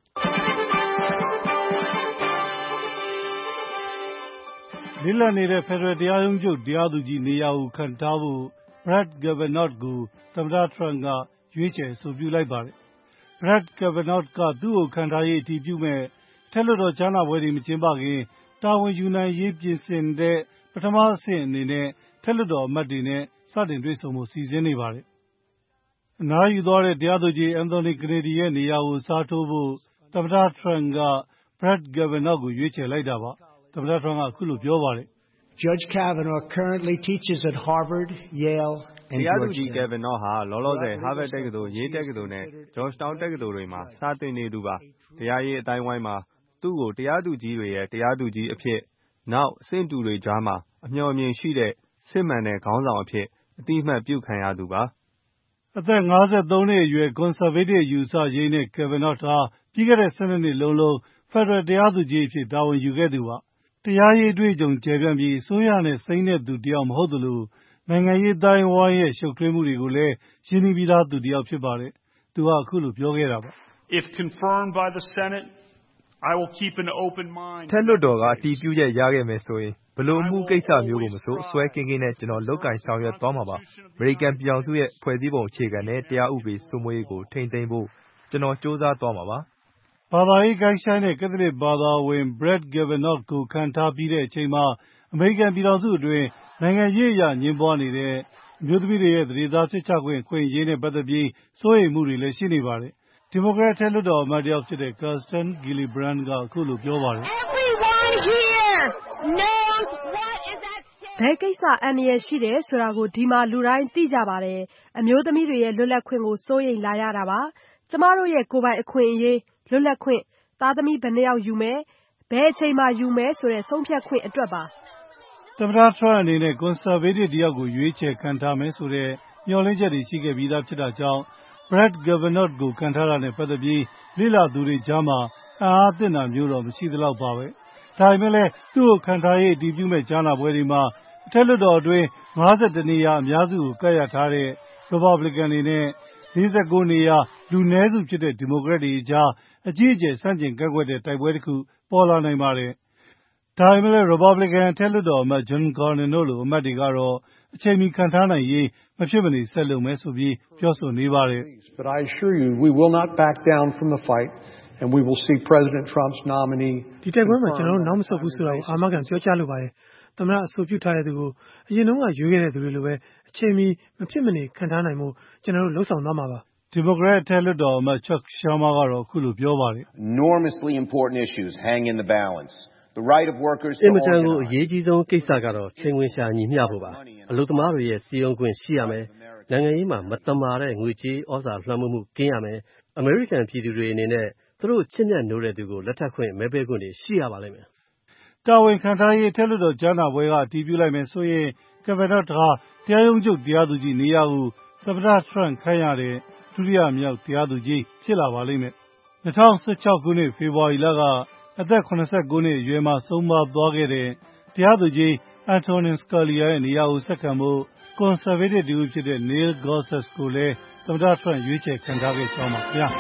P: လစ်လပ်နေတဲ့ဖက်ဒရယ်တရားရုံးချုပ်တရားသူကြီးနေရာကိုခန့်ထားဖို့ Brett Kavanaugh ကိုသမ္မတ Trump ကရွေးချယ်အဆိုပြုလိုက်ပါတယ်။ Brett Kavanaugh ကသူ့ကိုခန့်ထားရေးအတည်ပြုမဲ့အထက်လွှတ်တော်ကြားနာပွဲတွေမကျင်းပခင်တာဝန်ယူနိုင်ရေးပြင်ဆင်တဲ့ပထမအဆင့်အနေနဲ့အထက်လွှတ်တော်အမတ်တွေနဲ့စတင်တွေ့ဆုံဖို့စီစဉ်နေပါတယ်။အနားယူသွားတဲ့တရားသူကြီး Anthony Kennedy ရဲ့နေရာကိုအစားထိုးဖို့သမ္မတ Trump က Brett Kavanaugh ကိုရွေးချယ်လိုက်တာပါ။သမ္မတ Trump ကအခုလိုပြောပါတယ်။
Q: Judge Kavanaugh currently teaches at Harvard, Yale, and
O: တရားသူကြီး Kavanaugh ဟာလောလောဆယ် Harvard တက္ကသိုလ်၊ Yale တက္ကသိုလ်နဲ့ Georgetown တက္ကသိုလ်တွေမှာစာသင်နေသူပါ။တရားရေးအသိုင်းအဝိုင်းမှာသူ့ကိုတရားသူကြီးတွေရဲ့တရားသူကြီးအဖြစ်နောက်အဆင့်တူတွေကြားမှာအမျှော်အမြင်ရှိတဲ့စစ်မှန်တဲ့ခေါင်းဆောင်အဖြစ်အသိအမှတ်ပြုခံရသူပါ
P: ။အသက်၅၃နှစ်အရွယ်ကွန်ဆာဗေးတစ်အယူအဆရိပ်နဲ့ Kavanaugh ဟာပြီးခဲ့တဲ့၁၂နှစ်လုံးလုံးဖက်ဒရယ်တရားသူကြီးအဖြစ်တာဝန်ယူခဲ့သူပါ။တရားရေးအတွေ့အကြုံကျယ်ပြန့်ပြီးအစိုးရနဲ့စိမ့်တဲ့သူတယောက်မဟုတ်သလိုနိုင်ငံရေးအသိုင်းအဝိုင်းရဲ့ရှုပ်ထွေးမှုတွေကိုလည်းရင်းနှီးပြီးသားသူတယောက်ဖြစ်ပါတယ်။သူကအခုလိုပြောခဲ့တာပါ။
R: If confirmed by the Senate, I will keep an open mind.
O: ထက်လွှတ်တော်ကအတည်ပြုချက်ရခဲ့မယ်ဆိုရင်ဘလို့မှုကိစ္စမျိုးကိုမဆိုအစွဲကင်းကင်းနဲ့ကျွန်တော်လုပ်ကင်ဆောင်ရွက်သွားမှာပါ။အမေရိကန်ပြည်ထောင်စုရဲ့ဖွဲ့စည်းပုံအခြေခံနဲ့တရားဥပဒေစိုးမိုးရေးကိုထိန်းသိမ်းဖို့ကျွန်တော်စ조사သွားမှာပါ
P: ။ဘာသာရေးဂိုင်းရှိုင်းတဲ့ကက်သလစ်ဘာသာဝင် Brett Kavanaugh ကိုခန့်ထားပြီးတဲ့အချိန်မှာအမေရိကန်ပြည်ထောင်စုအတွင်းနိုင်ငံရေးအရညှဉ်းပွားနေတဲ့အမျိုးသမီးတွေရဲ့သန္ဓေသားဖြစ်ခြားခွင့်အခွင့်အရေးနဲ့ပတ်သက်ပြီးစိုးရိမ်မှုတွေလည်းရှိနေပါတယ်။ဒီမိုကရက်အထက်လွှတ်တော်အမတ်တယောက်ဖြစ်တဲ့ Kirsten Gillibrand ကအခုလိုပြောပါတယ်။
S: Everyone here knows what is at stake. ဘယ်ကိစ္စအန္တရာယ်ရှိတယ်ဆိုတာကိုဒီမှာလူတိုင်းသိကြပါတယ်။အမျိုးသမီးတွေရဲ့လွတ်လပ်ခွင့်ကိုစိုးရိမ်လာရတာပါ။ကျမတို့ရဲ့ကိုယ်ပိုင်အခွင့်အရေးလွတ်လပ်ခွင့်သားသမီးဘယ်နှယောက်ယူမယ်ဘယ်အချိန်မှယူမယ်ဆိုတဲ့ဆုံးဖြတ်ခွင့်အတွက်ပါ
P: ။သမ္မတ Trump အနေနဲ့ကွန်ဆာဗေးတစ်တယောက်ကိုရွေးချယ်ခံထားမယ်ဆိုတဲ့မျှော်လင့်ချက်တွေရှိခဲ့ပြီးသားဖြစ်တာကြောင့် Brett Kavanaugh ကိုခံထားတာနဲ့ပတ်သက်ပြီးလေ့လာသူတွေကြားမှာအံ့အားသင့်တာမျိုးတော့မရှိသလောက်ပါပဲ။ဒါပေမဲ့လည်းသူ့ကိုခံထားရေးအတည်ပြုမဲ့ကြားနာပွဲတွေမှာအထက်လွှတ်တော်အတွင်း၅၁နေရာအများစုကိုကပ်ရထားတဲ့ Republican တွေနဲ့၄၉နေရာလူနည်းစုဖြစ်တဲ့ Democrat တွေကြားအကြီးအကျယ်ဆန့်ကျင်ကန့်ကွက်တဲ့တိုက်ပွဲတစ်ခုပေါ်လာနိုင်ပါတယ်။ဒါပေမဲ့လည်း Republican အထက်လွှတ်တော်အမတ် John Cornyn တို့လိုအမတ်တွေကတော့အချိန်မီခံထားနိုင်ရေးမဖြစ်မနေဆက်လုပ်မယ်ဆိုပြီးပြောဆိုနေပါတယ်။
Q: But I assure you we will not back down from the fight and we will see President Trump's nominee
N: ဒီတိုက်ပွဲမှာကျွန်တော်တို့နောက်မဆုတ်ဘူးဆိုတာကိုအာမခံပြောကြားလိုပါတယ်။သမ္မတအဆိုပြုထားတဲ့သူကိုအရင်တုန်းကရွေးခဲ့တဲ့သူတွေလိုပဲအချိန်မီမဖြစ်မနေခံထားနိုင်မှုကျွန်တော်တို့လှုံ့ဆော်သွားမှာပါ
P: ။ Democrat အထက်လွှတ်တော်အမတ် Chuck Schumer ကတော့အခုလိုပြောပါတယ်
T: ။ Enormously important issues hang in the balance. The right of workers to
E: အင်မတန်ကိုအရေးကြီးဆုံးကိစ္စကတော့ချိန်ခွင်ရှာညီမျှဖို့ပါ။အလုပ်သမားတွေရဲ့စီယုံခွင့်ရှိရမယ်။နိုင်ငံရေးမှာမတမာတဲ့ငွေကြေးဩဇာလွှမ်းမိုးမှုကင်းရမယ်။အမေရိကန်ပြည်သူတွေအနေနဲ့သူတို့ချစ်မြတ်နိုးတဲ့သူကိုလက်ထပ်ခွင့်မဲပေးခွင့်တွေရှိရပါလိမ့်မယ်
P: ။တာဝန်ခံထားရေးအထက်လွှတ်တော်ကြားနာပွဲကအတည်ပြုလိုက်မယ်ဆိုရင် Kavanaugh ဟာတရားရုံးချုပ်တရားသူကြီးနေရာကိုသမ္မတ Trump ခန့်ရတဲ့ဒုတိယမြောက်တရားသူကြီးဖြစ်လာပါလိမ့်မယ်။၂၀၁၆ခုနှစ်ဖေဖော်ဝါရီလကအသက်၇၉နှစ်အရွယ်မှာဆုံးပါးသွားခဲ့တဲ့တရားသူကြီး Antonin Scalia ရဲ့နေရာကိုဆက်ခံဖို့ကွန်ဆာဗေးတစ်တဦးဖြစ်တဲ့ Neil Gorsuch ကိုလည်းသမ္မတ Trump ရွေးချယ်ခံထားခဲ့ကြောင်းပါခင်ဗျာ။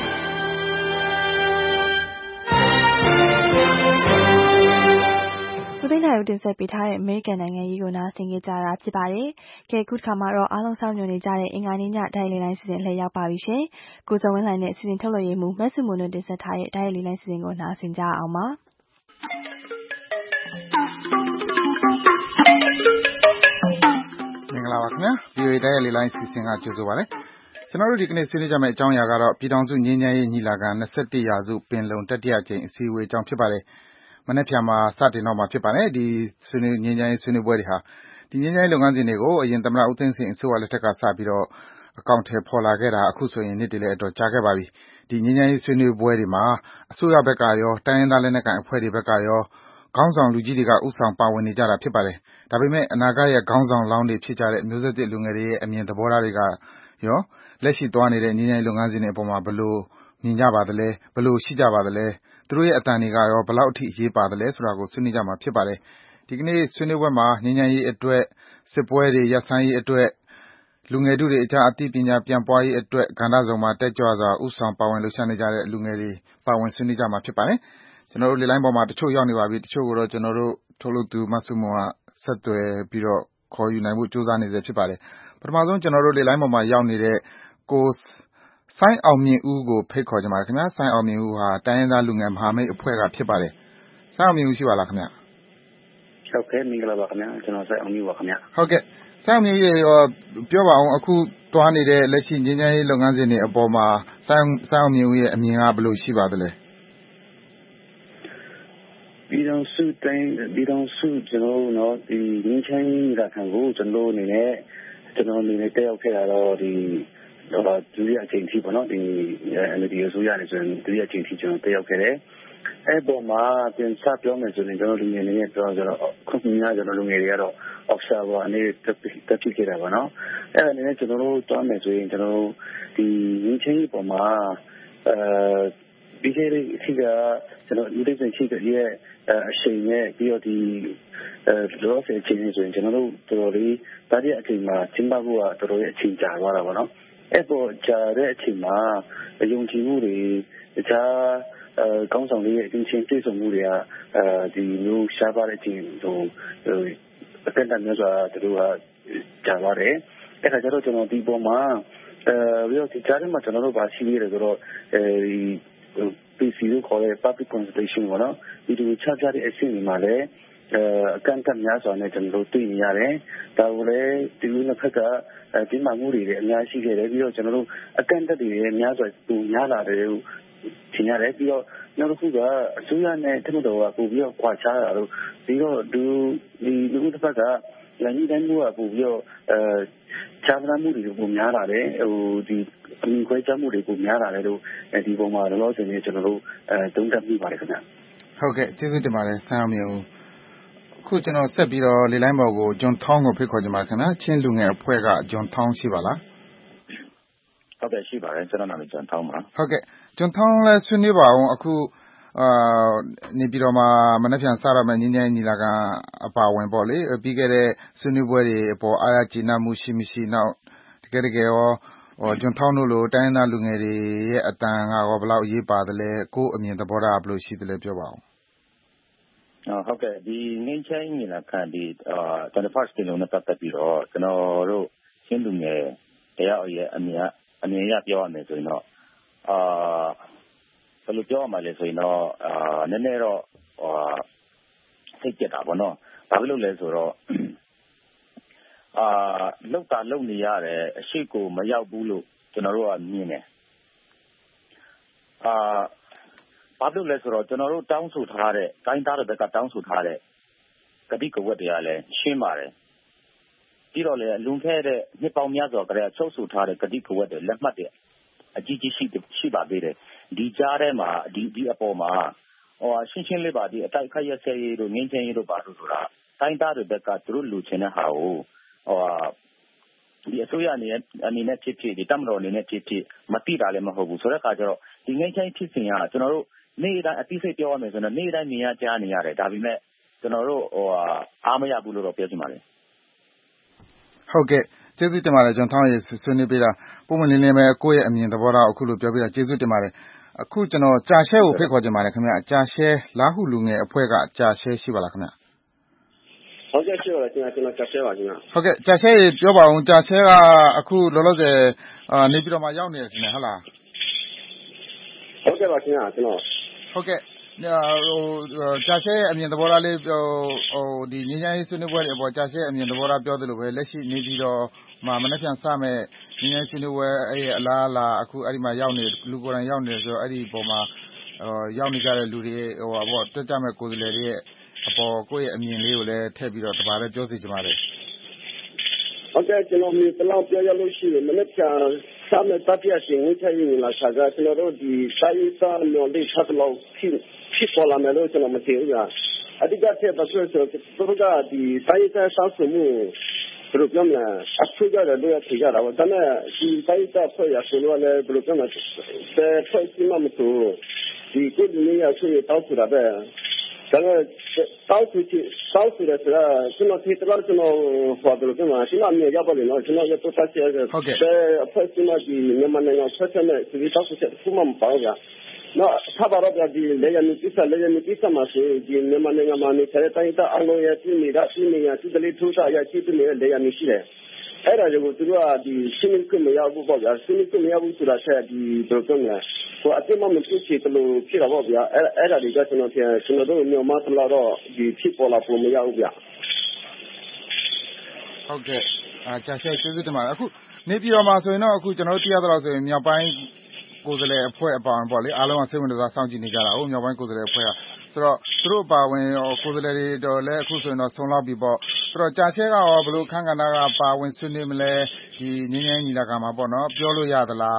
B: ဦးသိန်းနိုင်ဦးတင်ဆက်ပေးထားတဲ့အမေရိကန်နိုင်ငံရေးကိုနားဆင်ကြတာဖြစ်ပါတယ်။ကဲအခုတစ်ခါမှာတော့အားလုံးစောင့်မျှော်နေကြတဲ့အင်္ဂါနေ့ညဒိုင်လေးလိုင်းစီစဉ်လှည့်ရောက်ပါပြီရှင်။ကိုဇော်ဝင်းလှိုင်နဲ့စီစဉ်ထုတ်လွှင့်ရေးမှူးမတ်စုမွန်တို့တင်ဆက်ထားတဲ့ဒိုင်လေးလိုင်းစီစဉ်ကိုနားဆင်ကြအောင်ပါ။
U: င်္ဂလာပါခင်ဗျာ ဗီအိုအေ တိုင်းရဲ့လေလိုင်းအစီအစဉ်ကကြိုဆိုပါရစေကျွန်တော်တို့ဒီကနေ့ဆွေးနွေးကြမယ့်အကြောင်းအရာကတော့ပြည်ထောင်စုငြိမ်းချမ်းရေးညီလာခံ၂၁ရာစုပင်လုံတတိယကြိမ်အစည်းအဝေးအကြောင်းဖြစ်ပါတယ်မနက်ဖြန်မှာစတင်တော့မှာဖြစ်ပါတယ်ဒီဆွေးနွေးငြိမ်းချမ်းရေးဆွေးနွေးပွဲတွေဟာဒီငြိမ်းချမ်းရေးလုပ်ငန်းစဉ်တွေကိုအရင်သမ္မတဦးသိန်းစိန်အစိုးရလက်ထက်ကစပြီးတော့အကောင့်ထဲပေါ်လာခဲ့တာအခုဆိုရင်နှစ်တည်းလည်းအတော်ကြာခဲ့ပါပြီဒီငြိမ်းချမ်းရေးဆွေးနွေးပွဲတွေမှာအစိုးရဘက်ကရောတိုင်းရင်းသားလက်နက်ကိုင်အဖွဲ့တွေဘက်ကရောခေါင်းဆောင်လူကြီးတွေကဥဆောင်ပါဝင်နေကြတာဖြစ်ပါတယ်။ဒါပေမဲ့အနာဂတ်ရဲ့ခေါင်းဆောင်လောင်းတွေဖြစ်ကြတဲ့မျိုးဆက်သစ်လူငယ်တွေရဲ့အမြင်သဘောထားတွေကရောလက်ရှိသွားနေတဲ့ငြိမ်းချမ်းရေးလုပ်ငန်းစဉ်တွေအပေါ်မှာဘယ်လိုမြင်ကြပါသလဲဘယ်လိုရှိကြပါသလဲသူတို့ရဲ့အတန်တွေကရောဘယ်လောက်အထိအရေးပါသလဲဆိုတာကိုဆွေးနွေးကြမှာဖြစ်ပါတယ်။ဒီကနေ့ဆွေးနွေးပွဲမှာငြိမ်းချမ်းရေးအတွက်စစ်ပွဲတွေရပ်ဆိုင်းရေးအတွက်လူငယ်တို့တွေအကြားအသိပညာပြန်ပွားရေးအတွက်ကဏ္ဍစုံမှာတက်ကြွစွာဥဆောင်ပါဝင်လှုပ်ရှားနေကြတဲ့လူငယ်တွေပါဝင်ဆွေးနွေးကြမှာဖြစ်ပါတယ်။ကျွန်တော်တို့လေလိုင်းပေါ်မှာတချို့ရောက်နေပါပြီတချို့ကိုတော့ကျွန်တော်တို့ထုတ်လုပ်သူမဆုမွန်ကဆက်သွယ်ပြီးတော့ခေါ်ယူနိုင်ဖို့ကြိုးစားနေစေဖြစ်ပါတယ်ပထမဆုံးကျွန်တော်တို့လေလိုင်းပေါ်မှာရောက်နေတဲ့ကိုစိုင်းအောင်မြင့်ဦးကိုဖိတ်ခေါ်ကြပါခင်ဗျာစိုင်းအောင်မြင့်ဦးဟာတိုင်းရင်းသားလူငယ်မဟာမိတ်အဖွဲ့ကဖြစ်ပါတယ်စိုင်းအောင်မြင့်ဦးရှိပါလားခင်ဗျာ
V: ဟုတ်ကဲ့မင်္ဂလာပါခင်ဗျာကျွန်တော်စိုင်းအောင်မြင့်ပါခင်ဗျာ
U: ဟုတ်ကဲ့စိုင်းအောင်မြင့်ဦးရောပြောပါအောင်အခုတွားနေတဲ့လက်ရှိငြိမ်းချမ်းရေးလုပ်ငန်းစဉ်တွေအပေါ်မှာစိုင်းစိုင်းအောင်မြင့်ဦးရဲ့အမြင်ကဘယ်လိုရှိပါသလဲ
V: ပြည်တော်စုတိုင်းပြည်တော်စုကျွန်တော်တို့နော်ဒီငင်းချင်းရာခံကိုကျွန်တော်အနေနဲ့ကျွန်တော်အနေနဲ့တက်ရောက်ခဲ့တာတော့ဒီတော့ဒုတိယအချိန်ထိပေါ့နော်ဒီ N L D အစိုးရနဲ့ဆိုရင်ဒုတိယအချိန်ထိကျွန်တော်တက်ရောက်ခဲ့တယ်အဲ့ပေါ်မှာပြန်စပြောမယ်ဆိုရင်ကျွန်တော်လူငယ်တွေနဲ့ပြောကြတော့ခုနကကျွန်တော်လူငယ်တွေကတော့ observer အနေနဲ့တက်ဖြစ်ခဲ့တာပေါ့နော်အဲ့ဒါအနေနဲ့ကျွန်တော်တို့တွားမယ်ဆိုရင်ကျွန်တော်ဒီငင်းချင်းပေါ်မှာအဲပြီးခဲ့တဲ့ခေတ်ကကျွန်တော်ဦးသိန်းစိန်ရှိရဲ့အချိန်နဲ့ပြီးတော့ဒီအဲလောဆယ်အချိန်ဆိုရင်ကျွန်တော်တို့တော်တော်လေးဒါကြတဲ့အချိန်မှာကျင်းပဖို့ကတော်တော်လေးအချိန်ကြာသွားတာပေါ့နော်အဲ့ပေါ်ကြာတဲ့အချိန်မှာယုံကြည်မှုတွေတခြားအဲကောင်းဆောင်တွေရဲ့အချင်းချင်းတွေ့ဆုံမှုတွေကအဲဒီမျိုးရှားပါတဲ့အချိန်ဟိုအတန်တန်မျိုးဆိုတာတို့ကကြာသွားတယ်အဲ့ခါကျတော့ကျွန်တော်ဒီပေါ်မှာအဲပြီးတော့ဒီကြားထဲမှာကျွန်တော်တို့ဗာရှိနေတယ်ဆိုတော့အဲဒီ P C လို့ခေါ်တဲ့ public consultation ပေါ့နော်ဒီလိုချပြတဲ့အဆင့်တွေမှာလည်းအဲအကန့်အသတ်များစွာနဲ့ကျွန်တော်တို့တွေ့နေရတယ်ဒါကိုလည်းဒီလိုတစ်ခါကဒီမှာမှုတွေလည်းအများရှိခဲ့တယ်ပြီးတော့ကျွန်တော်တို့အကန့်အသတ်တွေလည်းများစွာပူများလာတယ်လို့ထင်ရတယ်ပြီးတော့နောက်တစ်ခုကအစိုးရနဲ့တမတော်ကပို့ပြီးတော့ခွာချတာလို့ပြီးတော့ဒီဒီလူတစ်ခါကလည်းဒီတိုင်းမျိုးကပို့ပြီးတော့အဲချာမနာမှုတွေပိုများလာတယ်ဟိုဒီအမြင်ခွဲခြားမှုတွေပိုများလာတယ်လို့ဒီပုံမှာလောလောဆယ်နေကျွန်တော်တို့အဲသုံးသပ်မိပါတယ်ခင်ဗျ
U: ဟုတ်ကဲ့ကျေးဇူးတင်ပါတယ်ဆန်းအောင်မျိုးအခုကျွန်တော်ဆက်ပြီးတော့လေလိုင်းပေါ်ကိုဂျွန်ထောင်းကိုဖိတ်ခေါ်ချင်ပါတယ်ခင်ဗျာချင်းလူငယ်အဖွဲ့ကဂျွန်ထောင်းရှိပါလား
V: ဟုတ်ကဲ့ရှိပါတယ်ကျွန်တော်နာမည်ဂျွန်ထောင်းပါ
U: ဟုတ်ကဲ့ဂျွန်ထောင်းလည်းဆွေးနွေးပါအောင်အခုအာနေပြည်တော်မှာမနက်ဖြန်စရမယ့်ငင်းငယ်ညီလာခံအပါဝင်ပေါ့လေပြီးခဲ့တဲ့ဆွေးနွေးပွဲတွေအပေါ်အားရကျေနပ်မှုရှိမရှိနောက်တကယ်တကယ်ရောဟိုဂျွန်ထောင်းတို့လိုတိုင်းသားလူငယ်တွေရဲ့အတန်ကရောဘယ်လောက်ရေးပါသလဲကိုယ်အမြင်သဘောထားဘယ်လိုရှိသလဲပြောပါအောင်
V: ဟုတ်ကဲ့ဒီငင်းချင်းညီလာခံဒီအာ twenty-first ပင်လုံနဲ့ပတ်သက်ပြီးတော့ကျွန်တော်တို့ရှင်းလူငယ်တရားရဲ့အမြင်အမြင်ရပြောရမယ်ဆိုရင်တော့အာဘယ်လိုပြောရမလဲဆိုရင်တော့အာနည်းနည်းတော့ဟာစိတ်ကြက်တာပေါ့နော်ဘာဖြစ်လို့လဲဆိုတော့အာလောက်တာလုံနေရတယ်အရှိကိုမရောက်ဘူးလို့ကျွန်တော်တို့ကမြင်တယ်အာဘာလို့လဲဆိုတော့ကျွန်တော်တို့တောင်းဆိုထားတဲ့တိုင်းသားတွေဘက်ကတောင်းဆိုထားတဲ့ကတိကဝတ်တွေကလည်းရှင်းပါတယ်ပြီးတော့လည်းလွန်ခဲ့တဲ့နှစ်ပေါင်းများစွာကတည်းကချုပ်ဆိုထားတဲ့ကတိကဝတ်တွေလက်မှတ်တွေအကြီးကြီးရှိရှိပါသေးတယ်ဒီကြားထဲမှာဒီဒီအပေါ်မှာဟိုရှင်းရှင်းလေးပါဒီအတိုက်ခိုက်ရဆဲရေးတို့ငင်းချင်းရေးတို့ပါလို့ဆိုတာတိုင်းသားတွေဘက်ကသူတို့လူချင်းတဲ့ဟာကိုဟိုဒီအစိုးရအနေနဲ့အနေနဲ့ဖြစ်ဖြစ်ဒီတမတော်အနေနဲ့ဖြစ်ဖြစ်မတိတာလည်းမဟုတ်ဘူးဆိုတဲ့အခါကျတော့ဒီငင်းချင်းဖြစ်စဉ်ကကျွန်တော်တို့နေ့တိုင်းအသိစိတ်ပြောရမယ်ဆိုတော့နေ့တိုင်းမြင်ရကြားနေရတယ်ဒါပေမဲ့ကျွန်တော်တို့ဟိုအားမရဘူးလို့တော့ပြောချင်ပါတယ်
U: ဟုတ်ကဲ့ကျေးဇူးတင်ပါတယ်ဂျွန်ထောင်းရေဆွေးနွေးပေးတာပုံမှန်လင်းလင်းပဲကိုယ့်ရဲ့အမြင်သဘောထားအခုလိုပြောပြတာကျေးဇူးတင်ပါတယ်အခုကျွန်တော်ကြာရှဲကိုဖိတ်ခေါ်ချင်ပါတယ်ခင်ဗျကြာရှဲလာဟုလူငယ်အဖွဲ့ကကြာရှဲရှိပါလားခင်ဗျ
V: ဟုတ်ကဲ့ရှိပါလားကျွန်တော်ကျွန်တော်ကြာရှဲပါခင်ဗျ
U: ဟုတ်ကဲ့ကြာရှဲရေပြောပါဦးကြာရှဲကအခုလောလောဆယ်အာနေပြည်တော်မှာရောက်နေတယ်ခင်ဗျဟုတ်လား
V: ဟုတ်ကဲ့ပါခင်ဗျကျွန်တော်
U: ဟုတ်ကဲ့ကြာရှဲရဲ့အမြင်သဘောထားလေးဟိုဒီငြိမ်းချမ်းရေးဆွေးနွေးပွဲတွေအပေါ်ကြာရှဲရဲ့အမြင်သဘောထားပြောသလိုပဲလက်ရှိနေပြီးတော့မှာမနေ့ပြန်စမဲ့ငြိမ်းချမ်းရေးဆွေးနွေးပွဲအဲ့အလားအလာအခုအဲ့ဒီမှာရောက်နေလူကိုယ်တိုင်ရောက်နေဆိုတော့အဲ့ဒီအပေါ်မှာဟိုရောက်နေကြတဲ့လူတွေဟိုပါပေါ့တက်ကြမဲ့ကိုယ်စားလှယ်တွေရဲ့အပေါ်ကိုယ့်ရဲ့အမြင်လေးကိုလည်းထည့်ပြီးတော့တပါးလည်းပြောစီချင်ပါတယ်
V: ဟုတ်ကဲ့ကျွန်တော်မြေတလောက်ပြောရလို့ရှိရင်မနေ့ကစာမဲ့တပ်ပြရှင်ဝိချရေးလာစားကကျွန်တော်တို့ဒီစာရေးစာမျိုးလေးဆက်လို့ဖြစ်ဖြစ်ပေါ်လာမယ်လို့ကျွန်တော်မသိဘူးကအဓိကထည့်ပါဆိုဆိုသူတို့ကဒီစာရေးစာဆောက်စုမှုဘယ်လိုပြောမလဲအထူးကြတယ်လို့ထင်ကြတာပေါ့ဒါနဲ့ဒီစာရေးစာဖွဲ့ရဆိုလို့လည်းဘယ်လိုပြောမလဲဖွဲ့စီမမဆိုဒီကိုဒီနေရာဆွေးတောက်ဆိုတာပဲဒါကတောက်ချစ်တောက်ဆိုတဲ့ဆိုတာကျွန်တော်ဒီတော့ကျွန်တော်ဟောတယ်လို့ပြောမှာကျွန်တော်အမြင်ရောက်ပါတယ်နော်ကျွန်တော်ရတော့ဆက်ရတဲ့အဖွဲ့အစည်းမှာဒီမြန်မာနိုင်ငံဆက်ဆက်နဲ့ဒီတောက်ချက်ခုမှမပေါ့ဗျာနော်ถ้าဘာတော့ဒီလေယာဉ်ကိစ္စလေယာဉ်ကိစ္စမှာဆိုဒီမြန်မာနိုင်ငံမှာနေတဲ့အတိုင်းအအလုံးရဲ့ပြည်နေတာပြည်နေရသူတလေးထိုးတာရရှိတဲ့လေယာဉ်ရှိတယ်အဲ့ဒါကိုသူတို့ကဒီရှင်းကမရဘူးပေါ့ဗျာရှင်းကမရဘူးဆိုတာဆက်ဒီတော့တော့ညာဟိုအတိမမဖြစ်ချင်တယ်လို့ဖြစ်တာပေါ့ဗျာအဲ့အဲ့ဒါတွေကကျွန်တော်ပြန်ကျွန်တော်တို့မြန်မာတလာတော့ဒီဖြစ်ပေါ်လာဖို့မရဘူးဗျာ
U: ဟုတ်ကဲ့အာကြာရှဲကျေးဇူးတင်ပါတယ်အခုနေပြည်တော်မှာဆိုရင်တော့အခုကျွန်တော်တို့သိရသလောက်ဆိုရင်မြောက်ပိုင်းကိုယ်စားလှယ်အဖွဲ့အပါဝင်ပေါ့လေအားလုံးကစိတ်ဝင်စားစောင့်ကြည့်နေကြတာဟုတ်မြောက်ပိုင်းကိုယ်စားလှယ်အဖွဲ့ကဆိုတော့သူတို့အပါဝင်ကိုယ်စားလှယ်တွေတော့လည်းအခုဆိုရင်တော့ဆုံလောက်ပြီပေါ့ဆိုတော့ကြာရှဲကရောဘလို့ခန်းကဏ္ဍကပါဝင်ဆွေးနွေးမလဲဒီငင်းငင်းညီလာခံမှာပေါ့နော်ပြောလို့ရသလား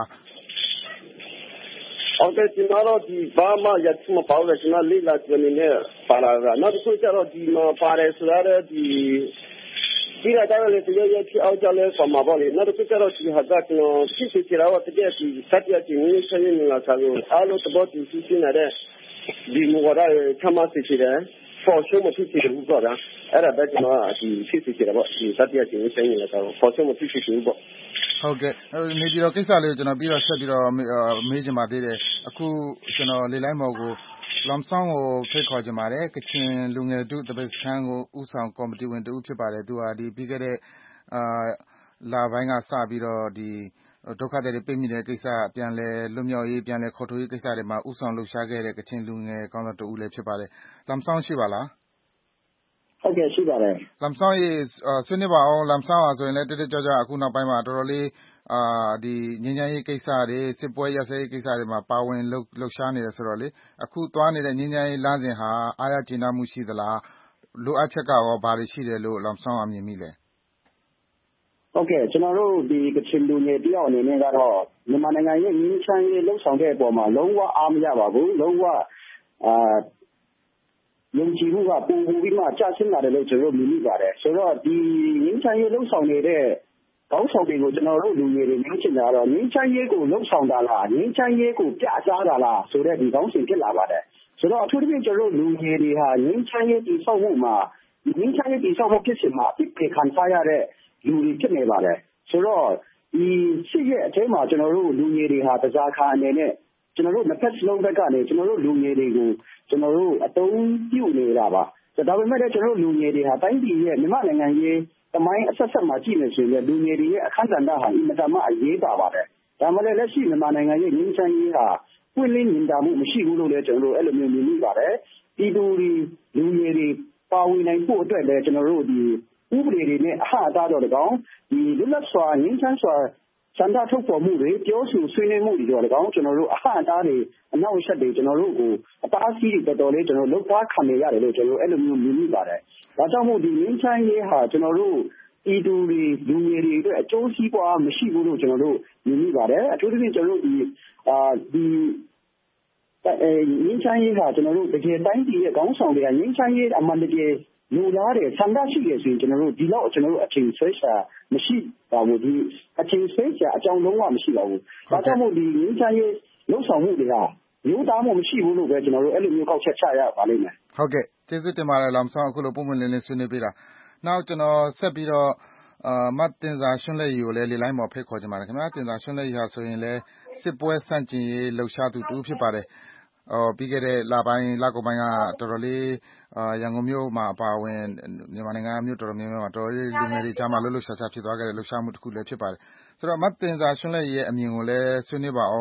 V: ဟုတ်ကဲ့ကျွန်တော်တို့ဒီဘာမှရချမပေါ့လေကျွန်တော်လေးလာကျွန်နေနဲ့ပါလာတာနောက်တစ်ခုကျတော့ဒီမှာပါတယ်ဆိုတော့ဒီဒီကတည်းကလည်းတရားရဖြစ်အောင်ကြလဲဆမှာပေါ့လေနောက်တစ်ခုကျတော့ဒီဟာကကျွန်တော်ဖြစ်ဖြစ်ကြတော့တကယ်ဒီစက်ရချင်းနေချင်းနေလာစားလို့အားလုံးတော့ဒီစီစဉ်နေတဲ့ဒီမူဝါဒချမှတ်စီတယ် for sure မဖြစ်ဖြစ်ဘူးပေါ့ဗျာအဲ့ဒါပဲကျွန်တော်ဒီဖြစ်ဖြစ်ကြတော့ဒီစက်ရချင်းနေချင်းနေလာစား for sure မဖြစ်ဖြစ်ဘူးပေါ့
U: ဟုတ်ကဲ့နေပြီးတော့ကိစ္စလေးကိုကျွန်တော်ပြီးတော့ဆက်ပြီးတော့မေးချင်ပါသေးတယ်အခုကျွန်တော်လေလိုင်းမော်ကိုလမ်ဆောင်ကိုဖိတ်ခေါ်ကြပါတယ်ကချင်လူငယ်တုတပိတ်စခန်းကိုဥဆောင်ကော်မတီဝင်တူဖြစ်ပါတယ်သူဟာဒီပြီးခဲ့တဲ့အာလာပိုင်းကစပြီးတော့ဒီဒုက္ခသည်တွေပြည်မိတဲ့ကိစ္စပြန်လဲလွတ်မြောက်ရေးပြန်လဲခေါ်ထုတ်ရေးကိစ္စတွေမှာဥဆောင်လှုပ်ရှားခဲ့တဲ့ကချင်လူငယ်ကောင်းဆောင်တူလည်းဖြစ်ပါတယ်လမ်ဆောင်ရှိပါလား
V: ဟုတ်ကဲ့ရှိပါတယ်
U: လမ်ဆောင်ရေးဆွေးနွေးပါအောင်လမ်ဆောင်ဟာဆိုရင်လည်းတက်တက်ကြွကြွအခုနောက်ပိုင်းမှာတော်တော်လေးအာဒီငញ្ញမ်းရေးကိစ္စတွေစစ်ပွဲရစရေးကိစ္စတွေမှာပါဝင်လှုပ်လှုပ်ရှားနေတယ်ဆိုတော့လေအခုသွားနေတဲ့ငញ្ញမ်းရေးလမ်းစဉ်ဟာအားရကျေနပ်မှုရှိသလားလိုအပ်ချက်ကရောဘာတွေရှိတယ်လို့လမ်ဆောင်အမြင်မိလဲ
V: ဟုတ်ကဲ့ကျွန်တော်တို့ဒီကချင်လူငယ်တယောက်အနေနဲ့ကတော့မြန်မာနိုင်ငံရဲ့ငញ្ញမ်းရေးလှုပ်ဆောင်တဲ့အပေါ်မှာလုံးဝအားမရပါဘူးလုံးဝအာယုံကြည်မှုကပုံပုံပြီးမှကြာရှင်းလာတယ်လို့ကျွန်တော်တို့မြင်မိပါတယ်ဆိုတော့ဒီငញ្ញမ်းရေးလှုပ်ဆောင်နေတဲ့ကောင်းဆောင်တွေကိုကျွန်တော်တို့လူငယ်တွေမြင်ချင်တာတော့ငញ្ញမ်းရေးကိုလှုပ်ဆောင်တာလားငញ្ញမ်းရေးကိုပြကြားတာလားဆိုတဲ့ဒီကောင်းစဉ်ဖြစ်လာပါတယ်ဆိုတော့အထူးသဖြင့်ကျွန်တော်တို့လူငယ်တွေဟာငញ្ញမ်းရေးတည်ဆောက်မှုမှာငញ្ញမ်းရေးတည်ဆောက်မှုဖြစ်စဉ်မှာအဖြစ်ခံစားရတဲ့လူတွေဖြစ်နေပါတယ်ဆိုတော့ဒီရှိရဲ့အထဲမှာကျွန်တော်တို့လူငယ်တွေဟာတစားခါအနေနဲ့ကျွန်တော်တို့နှစ်ဖက်စလုံးဘက်ကနေကျွန်တော်တို့လူငယ်တွေကိုကျွန်တော်တို့အတုံးပြုနေတာပါဒါပေမဲ့လည်းကျွန်တော်တို့လူငယ်တွေဟာတိုင်းပြည်ရဲ့မြန်မာနိုင်ငံရေးတမိုင်းအဆက်ဆက်မှာကြည့်နေဆိုရင်လူငယ်တွေရဲ့အခမ်းအနားဟာအင်မတန်မှအရေးပါပါတယ်ဒါမှလည်းလက်ရှိမြန်မာနိုင်ငံရဲ့ငြိမ်းချမ်းရေးဟာပွင့်လင်းမြင်သာမှုမရှိဘူးလို့လည်းကျွန်တော်တို့အဲ့လိုမျိုးမြင်မိပါတယ်ပြည်သူတွေလူငယ်တွေပါဝင်နိုင်ဖို့အတွက်လည်းကျွန်တော်တို့ဒီဥပဒေတွေနဲ့အဟအသားတော်တကောင်ဒီလွတ်လပ်စွာငြိမ်းချမ်းစွာစံတာထုတ်ပေါ်မှုတွေပြောဆိုဆွေးနွေးမှုတွေတော့တကောင်ကျွန်တော်တို့အဟအသားတွေအနောက်ဆက်တွေကျွန်တော်တို့ကိုအတားအဆီးတွေတော်တော်လေးကျွန်တော်တို့လောက်သားခံနေရတယ်လို့ကျွန်တော်အဲ့လိုမျိုးမြင်မိပါတယ်ဒါကြောင့်မို့ဒီငြိမ်းချမ်းရေးဟာကျွန်တော်တို့ဤသူတွေလူငယ်တွေအတွက်အကျိုးစီးပွားမရှိဘူးလို့ကျွန်တော်တို့မြင်မိပါတယ်အထူးသဖြင့်ကျွန်တော်တို့ဒီအာဒီအဲငြိမ်းချမ်းရေးဟာကျွန်တော်တို့တကယ်တိုင်းပြည်ရဲ့ခေါင်းဆောင်တွေကငြိမ်းချမ်းရေးအမှန်တကယ်လူလားတဲ့ဆန္ဒရှိရဆိုရင်ကျွန်တော်တို့ဒီလောက်ကျွန်တော်တို့အချိန်ဆွဲရှာမရှိပါဘူးဒီအချိန်ဆွဲရှာအကြောင်းလုံးဝမရှိပါဘူးဒါကြောင့်မို့ဒီငြိမ်းချမ်းရေးလုံဆောင်မှုတွေကမျိုးသားမှုမရှိဘူးလို့ပဲကျွန်တော်တို့အဲ့လိုမျိုးကောက်ချက်ချရပါလိမ့်မယ်
U: ဟုတ်ကဲ့ကျေးဇူးတင်ပါတယ်လမ်ဆောင်အခုလိုပုံမှန်လင်းလင်းဆွေးနွေးပေးတာနောက်ကျွန်တော်ဆက်ပြီးတော့အာမတ်တင်စာရွှွန့်လက်ရီကိုလည်းလေလိုင်းမှာဖိတ်ခေါ်ကြပါတယ်ခင်ဗျာတင်စာရွှွန့်လက်ရီဟာဆိုရင်လည်းစစ်ပွဲစန့်ကျင်ရေးလှုပ်ရှားသူတူဖြစ်ပါတယ်အော်ပြီးခဲ့တဲ့လပိုင်းလကုန်ပိုင်းကတော်တော်လေးအာရန်ကုန်မြို့မှာအပါအဝင်မြန်မာနိုင်ငံမြို့တော်တော်များများမှာတော်တော်လေးလူငယ်တွေကြားမှာလှုပ်လှုပ်ရှားရှားဖြစ်သွားခဲ့တဲ့လှုပ်ရှားမှုတစ်ခုလည်းဖြစ်ပါတယ်ဆိုတော့မတ်တင်စာရွှွန့်လက်ရီရဲ့အမြင်ကိုလည်းဆွေးနွေးပါအောင်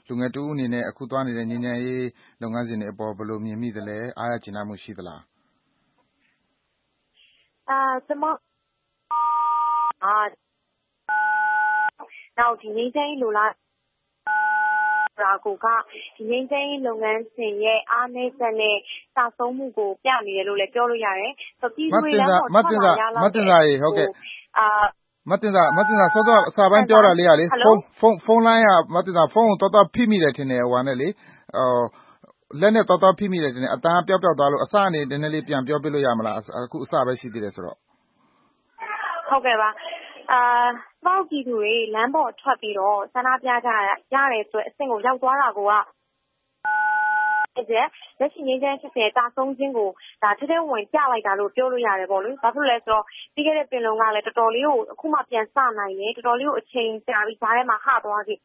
U: လူငယ်တဦးအနေနဲ့အခုသွားနေတဲ့ငြိမ်းချမ်းရေးလုပ်ငန်းစဉ်တွေအပေါ်ဘယ်လိုမြင်မိသလဲအားရကျေနပ်မှုရှိသလား
A: အာကျွန်မအာနောက်ဒီငြိမ်းချမ်းရေးလိုလားရာကိုကဒီငြိမ်းချမ်းရေးလုပ်ငန်းစဉ်ရဲ့အားနည်းချက်နဲ့စာဆုံးမှုကိုပြနေတယ်လို့လည်းပြောလို့ရတယ်ဆိုပြီး
U: မတင်စားမတင်စားမတင်စားရေဟုတ်ကဲ့အာမတင်စားမတင်စားစောစောအစာပိုင်းပြောတာလေးကလေဖုန်းဖုန်းဖုန်းလိုင်းကမတင်စားဖုန်းကိုတော်တော်ဖိမိတယ်ထင်တယ်ဟိုဟာနဲ့လေဟိုလက်နဲ့တော်တော်ဖိမိတယ်ထင်တယ်အတန်းပျောက်ပျောက်သွားလို့အစအနေနည်းနည်းလေးပြန်ပြောပြလို့ရမလားအခုအစပဲရှိသေးတယ်ဆိုတော့
A: ဟုတ်ကဲ့ပါအာပေါက်ကြီးသူတွေလမ်းပေါ်ထွက်ပြီးတော့ဆန္ဒပြကြရတယ်ဆိုအဆင့်ကိုရောက်သွားတာကလက်ရှိငင်းချမ်းဖြစ်တဲ့တာဆုံးခြင်းကိုဒါထထဝင်ပြလိုက်တာလို့ပြောလို့ရတယ်ပေါ့လေ။ဘာဖြစ်လို့လဲဆိုတော့ပြီးခဲ့တဲ့ပင်လုံကလည်းတော်တော်လေးကိုအခုမှပြန်စနိုင်တယ်တော်တော်လေးကိုအချိန်ကြာပြီးဈာထဲမှာဟသွားခဲ့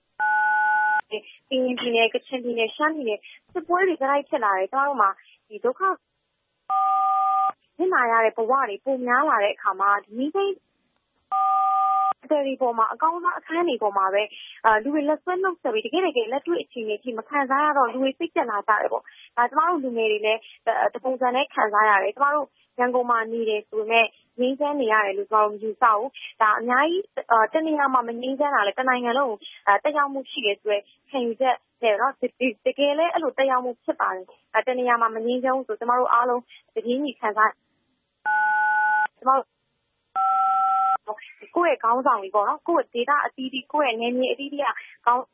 A: ပြည်ပြည်နယ်ကချင်ပြည်နယ်ရှမ်းပြည်နယ်စစ်ပွဲတွေကြိုက်ဖြစ်လာတယ်ကျွန်တော်တို့မှာဒီဒုက္ခညနာရတဲ့ဘဝတွေပုံများလာတဲ့အခါမှာဒီငင်းချမ်းတယ်ဒီပေါ်မှာအကောင်းဆုံးအခန်းတွေပေါ်မှာပဲအာလူတွေလက်ဆွဲနှုတ်ဆက်ပြီးတကယ်တကယ်လက်တွေ့အခြေအနေကြီးမခံစားရတော့လူတွေစိတ်ကျက်လာကြတယ်ပေါ့ဒါကျမတို့လူငယ်တွေလည်းတပုံစံနဲ့ခံစားရတယ်ကျမတို့ရန်ကုန်မှာနေတယ်ဆိုပေမဲ့ငင်းချမ်းနေရတယ်လို့ကျမတို့မယူဆဘူးဒါအများကြီးတနေရာမှာမငင်းချမ်းတာလည်းတနိုင်ငံလုံးတက်ရောက်မှုရှိတယ်ဆိုတော့ခံယူချက်တယ်နော်တကယ်လည်းအဲ့လိုတက်ရောက်မှုဖြစ်ပါတယ်တနေရာမှာမငင်းချမ်းဘူးဆိုကျမတို့အားလုံးတကယ်ကြီးခံစားကျမတို့ကိုယ့်ရဲ့ခေါင်းဆောင်ကြီးပေါ့နော်ကိုယ့်ရဲ့ data အသီးသီးကိုယ့်ရဲ့နယ်မြေအသီးသီးကခေါင်း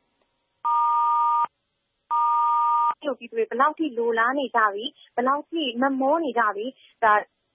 A: တို့ဒီတွေဘယ်လောက်ထိလိုလားနေကြပြီဘယ်လောက်ထိမမောနေကြပြီဒါ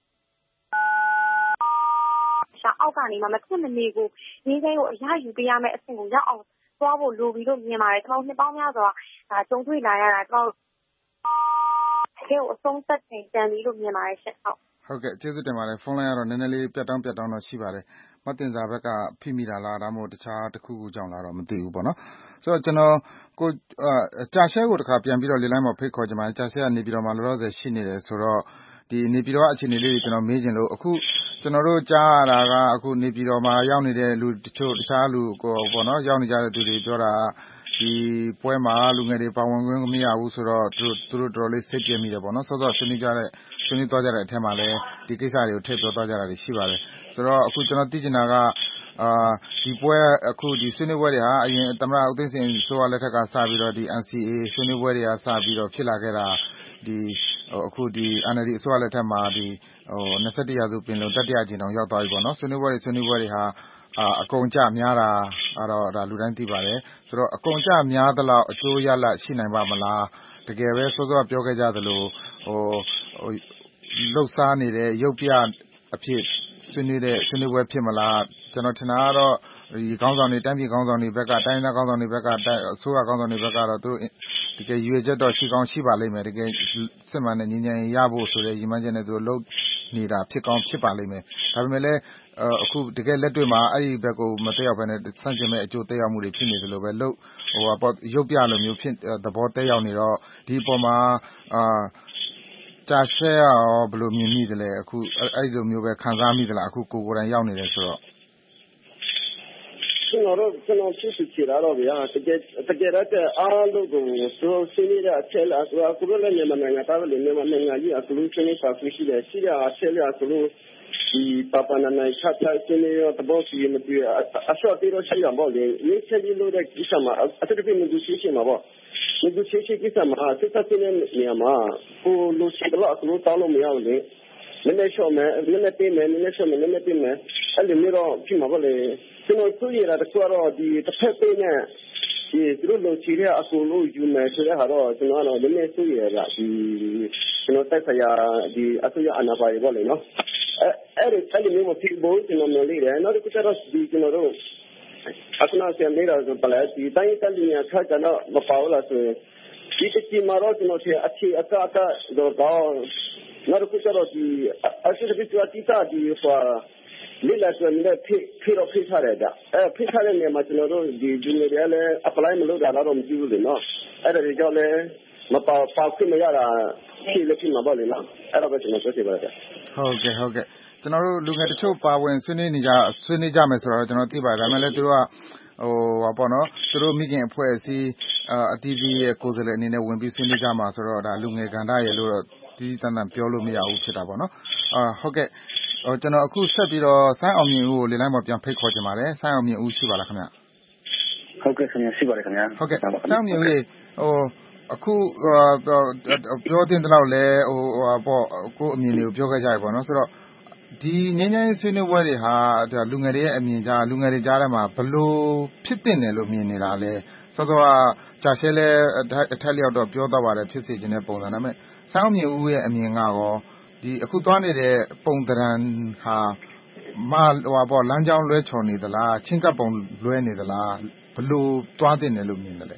A: ရှာအောက်ကနေမှမဖြစ်မနေကိုငင်းချင်းကိုအရယူပေးရမယ့်အဆင့်ကိုရောက်အောင်သွားဖို့လိုပြီလို့မြင်ပါတယ်ကျွန်တော်နှစ်ပေါင်းများစွာဒါကြုံတွေ့လာရတာကျွန်တော်တကယ်အဆုံးသက်ချိန်တန်ပြီလို့မြင်ပါတယ်ရှင်ဟုတ်
U: ဟုတ်ကဲ့ကျေးဇူးတင်ပါတယ်ဖုန်းလိုင်းကတော့နည်းနည်းလေးပြတ်တောင်းပြတ်တောင်းတော့ရှိပါတယ်မတင်စာဘက်ကဖိမိတာလားဒါမှမဟုတ်တခြားတစ်ခုခုကြောင့်လားတော့မသိဘူးပေါ့နော်ဆိုတော့ကျွန်တော်ကိုကြာရှဲကိုတစ်ခါပြန်ပြီးတော့လေလိုင်းမှာဖိတ်ခေါ်ကြမှာကြာရှဲကနေပြီးတော့မှလောလောဆယ်ရှိနေတယ်ဆိုတော့ဒီနေပြည်တော်အခြေအနေလေးတွေကျွန်တော်မေးချင်လို့အခုကျွန်တော်တို့ကြားရတာကအခုနေပြည်တော်မှာရောက်နေတဲ့လူတချို့တခြားလူကိုပေါ့နော်ရောက်နေကြတဲ့သူတွေပြောတာဒီပွဲမှာလူငယ်တွေပါဝင်ခွင့်မရဘူးဆိုတော့သူတို့သူတို့တော်လေးစိတ်ပြည့်မိတယ်ပေါ့နော်စောစောဆွေးနွေးကြတဲ့ဆွေးနွေးသွားကြတဲ့အထက်မှာလည်းဒီကိစ္စတွေကိုထည့်ပြောသွားကြတာတွေရှိပါတယ်ဆိုတော့အခုကျွန်တော်သိချင်တာကအာဒီပွဲအခုဒီဆွေးနွေးပွဲတွေဟာအရင်သမ္မတဦးသိန်းစိန်ဆိုရလက်ထက်ကစပြီးတော့ဒီ N C A ဆွေးနွေးပွဲတွေကစပြီးတော့ဖြစ်လာခဲ့တာဒီအခုဒီ N L D အစိုးရလက်ထက်မှာဒီဟို၂၁ရာစုပင်လုံတတိယအကြိမ်တောင်ရောက်သွားပြီပေါ့နော်ဆွေးနွေးပွဲတွေဆွေးနွေးပွဲတွေဟာအာအကုန်ကြများတာကတော့ဒါလူတိုင်းသိပါတယ်ဆိုတော့အကုန်ကြများသလောက်အကျိုးရလဒ်ရှိနိုင်ပါမလားတကယ်ပဲစောစောပြောခဲ့ကြသလိုဟိုဟိုလှုပ်ရှားနေတဲ့ရုပ်ပြအဖြစ်ဆွေးနွေးတဲ့ဆွေးနွေးပွဲဖြစ်မလားကျွန်တော်ထင်တာကတော့ဒီခေါင်းဆောင်တွေတိုင်းပြည်ခေါင်းဆောင်တွေဘက်ကတိုင်းဒေသခေါင်းဆောင်တွေဘက်ကအစိုးရခေါင်းဆောင်တွေဘက်ကတော့သူတို့တကယ်ရွေချက်တော့ရှိကောင်းရှိပါလိမ့်မယ်တကယ်စစ်မှန်တဲ့ငြိမ်းချမ်းရေးရဖို့ဆိုတဲ့ရည်မှန်းချက်နဲ့သူတို့လုပ်နေတာဖြစ်ကောင်းဖြစ်ပါလိမ့်မယ်ဒါပေမဲ့လည်းအခုတကယ်လက်တွေ့မှာအဲ့ဒီဘက်ကိုမတက်ရောက်ဘဲနဲ့စန့်ကျင်မဲ့အကျိုးတက်ရောက်မှုတွေဖြစ်နေသလိုပဲလို့ဟိုပေါ့ရုပ်ပြလိုမျိုးဖြစ်သဘောတက်ရောက်နေတော့ဒီအပေါ်မှာအာကြာရှဲရောဘယ်လိုမြင်မိသလဲအခုအဲ့ဒီလိုမျိုးပဲခံစားမိသလားအခုကိုကိုယ်တိုင်ရောက်နေတယ်ဆိုတော့
C: ကျွန်တော်တို့ကျွန်တော်ဖြစ်ချင်တာတော့ဗျာတကယ်တကယ်တော့အားလုံးကိုဆိုစင်းနေတဲ့အချက်လားဆိုတော့ကိုယ်လည်းမြန်မာနိုင်ငံသားလည်းမြန်မာနိုင်ငံကြီးအခုလို့ချင်းပါရှိတယ်ရှိတဲ့အချက်လားဆိုလို့ဒီပပနာနိုင်ချတ်ချင်းနေတော့ဘောစီမတူအဆော့တေးတော့ရှိရပါလေဒီချက်ကြီးလို့တဲ့ကိစ္စမှာအတူတူမြူရှိရှိမှာပေါ့မြူရှိရှိကိစ္စမှာစစ်တပ်နဲ့နေရာမှာကိုလိုချင်တော့အခုတောင်းလို့မရဘူးလေနည်းနည်းရှော့မယ်နည်းနည်းပေးမယ်နည်းနည်းရှော့မယ်နည်းနည်းပေးမယ်အဲ့လိုမျိုးတော့ဖြစ်မှာပေါ့လေကျွန်တော်သူရတာတကွာတော့ဒီတစ်ဖက်ပေးနဲ့ဒီသူတို့လိုချင်တဲ့အကူလို့ယူမယ်ဆိုတဲ့ဟာတော့ကျွန်တော်ကတော့နည်းနည်းသူရတာဒီကျွန်တော်တက်ဆရာဒီအစိုးရအနာပါရီပေါ့လေနော်အဲ့အဲ့အဲ့လိုမျိုးမဖြစ်ဘူးကျွန်တော်မြင်လိုက်တယ်နောက်တစ်ခုကျတော့ဒီကျွန်တော်တို့အခုနောက်ဆက်နေတာဆိုပလက်ဒီတိုင်းတလျာခါကျတော့မပါဘူးလားဆိုရင်ဒီတချီမှာတော့ကျွန်တော်ချက်အခြေအကအကတော့နောက်တစ်ခုကျတော့ဒီအရှိတပိတူအတီတာဒီဟိုလေးလာဆိုရင်လည်းဖိဖိတော့ဖိထားတယ်ဗျအဲဖိထားတဲ့နေရာမှာကျွန်တော်တို့ဒီဂျူနီယာလည်း apply မလုပ်တာတော့မကြည့်ဘူးလေနော်အဲ့ဒါကြောင့်လည်းမပါပါခွင့်မရတာဖြစ်လို့ဖြစ်မှာပေါ့လေနော်အဲ့တော့ပဲကျွန်တော်ပြောချင်ပါတယ်
U: ဟုတ်ကဲ့ဟုတ်ကဲ့ကျွန်တော်တို့လူငယ်တချို့ပါဝင်ဆွေးနွေးနေကြဆွေးနွေးကြမယ်ဆိုတော့ကျွန်တော်သိပါတယ်ဒါပေမဲ့လည်းသူတို့ကဟဟိုဟာပေါ့နော်သူတို့မိခင်အဖွဲ့အစည်းအတီးတီးရဲ့ကိုယ်စားလှယ်အနေနဲ့ဝင်ပြီးဆွေးနွေးကြမှာဆိုတော့ဒါလူငယ်ကဏ္ဍရဲ့လို့တော့ဒီတန်တန်ပြောလို့မရဘူးဖြစ်တာပေါ့နော်အာဟုတ်ကဲ့ဟိုကျွန်တော်အခုဆက်ပြီးတော့ဆိုင်းအောင်မြင်ဦးကိုလေလိုင်းပေါ်ပြန်ဖိတ်ခေါ်ချင်ပါတယ်ဆိုင်းအောင်မြင်ဦးရှိပါလားခင်ဗျ
V: ဟုတ်ကဲ့ခင်ဗျရှိပါတယ်ခင်ဗျ
U: ဟုတ်ကဲ့ဆိုင်းအောင်မြင်ဦးဟိုအခုပြောတင်တဲ့လောက်လဲဟိုပေါ့ကိုအမြင်တွေကိုပြောခဲ့ကြရပေါ့နော်ဆိုတော့ဒီငင်းငင်းဆွေးနွေးပွဲတွေဟာလူငယ်တွေရဲ့အမြင်ကြားလူငယ်တွေကြားထဲမှာဘလို့ဖြစ်တင်တယ်လို့မြင်နေတာလဲစောစောကကြာရှဲလဲအထက်လျောက်တော့ပြောတော့ပါတယ်ဖြစ်စေခြင်းတဲ့ပုံစံဒါပေမဲ့ဆိုင်းအောင်မြင်ဦးရဲ့အမြင်ကရောဒီအခုသွားနေတဲ့ပုံသဏ္ဍာန်ဟာမဟိုပေါ့လမ်းကြောင်းလွဲချော်နေသလားချင်းကပ်ပုံလွဲနေသလားဘလို့သွားတင်တယ်လို့မြင်တယ်လဲ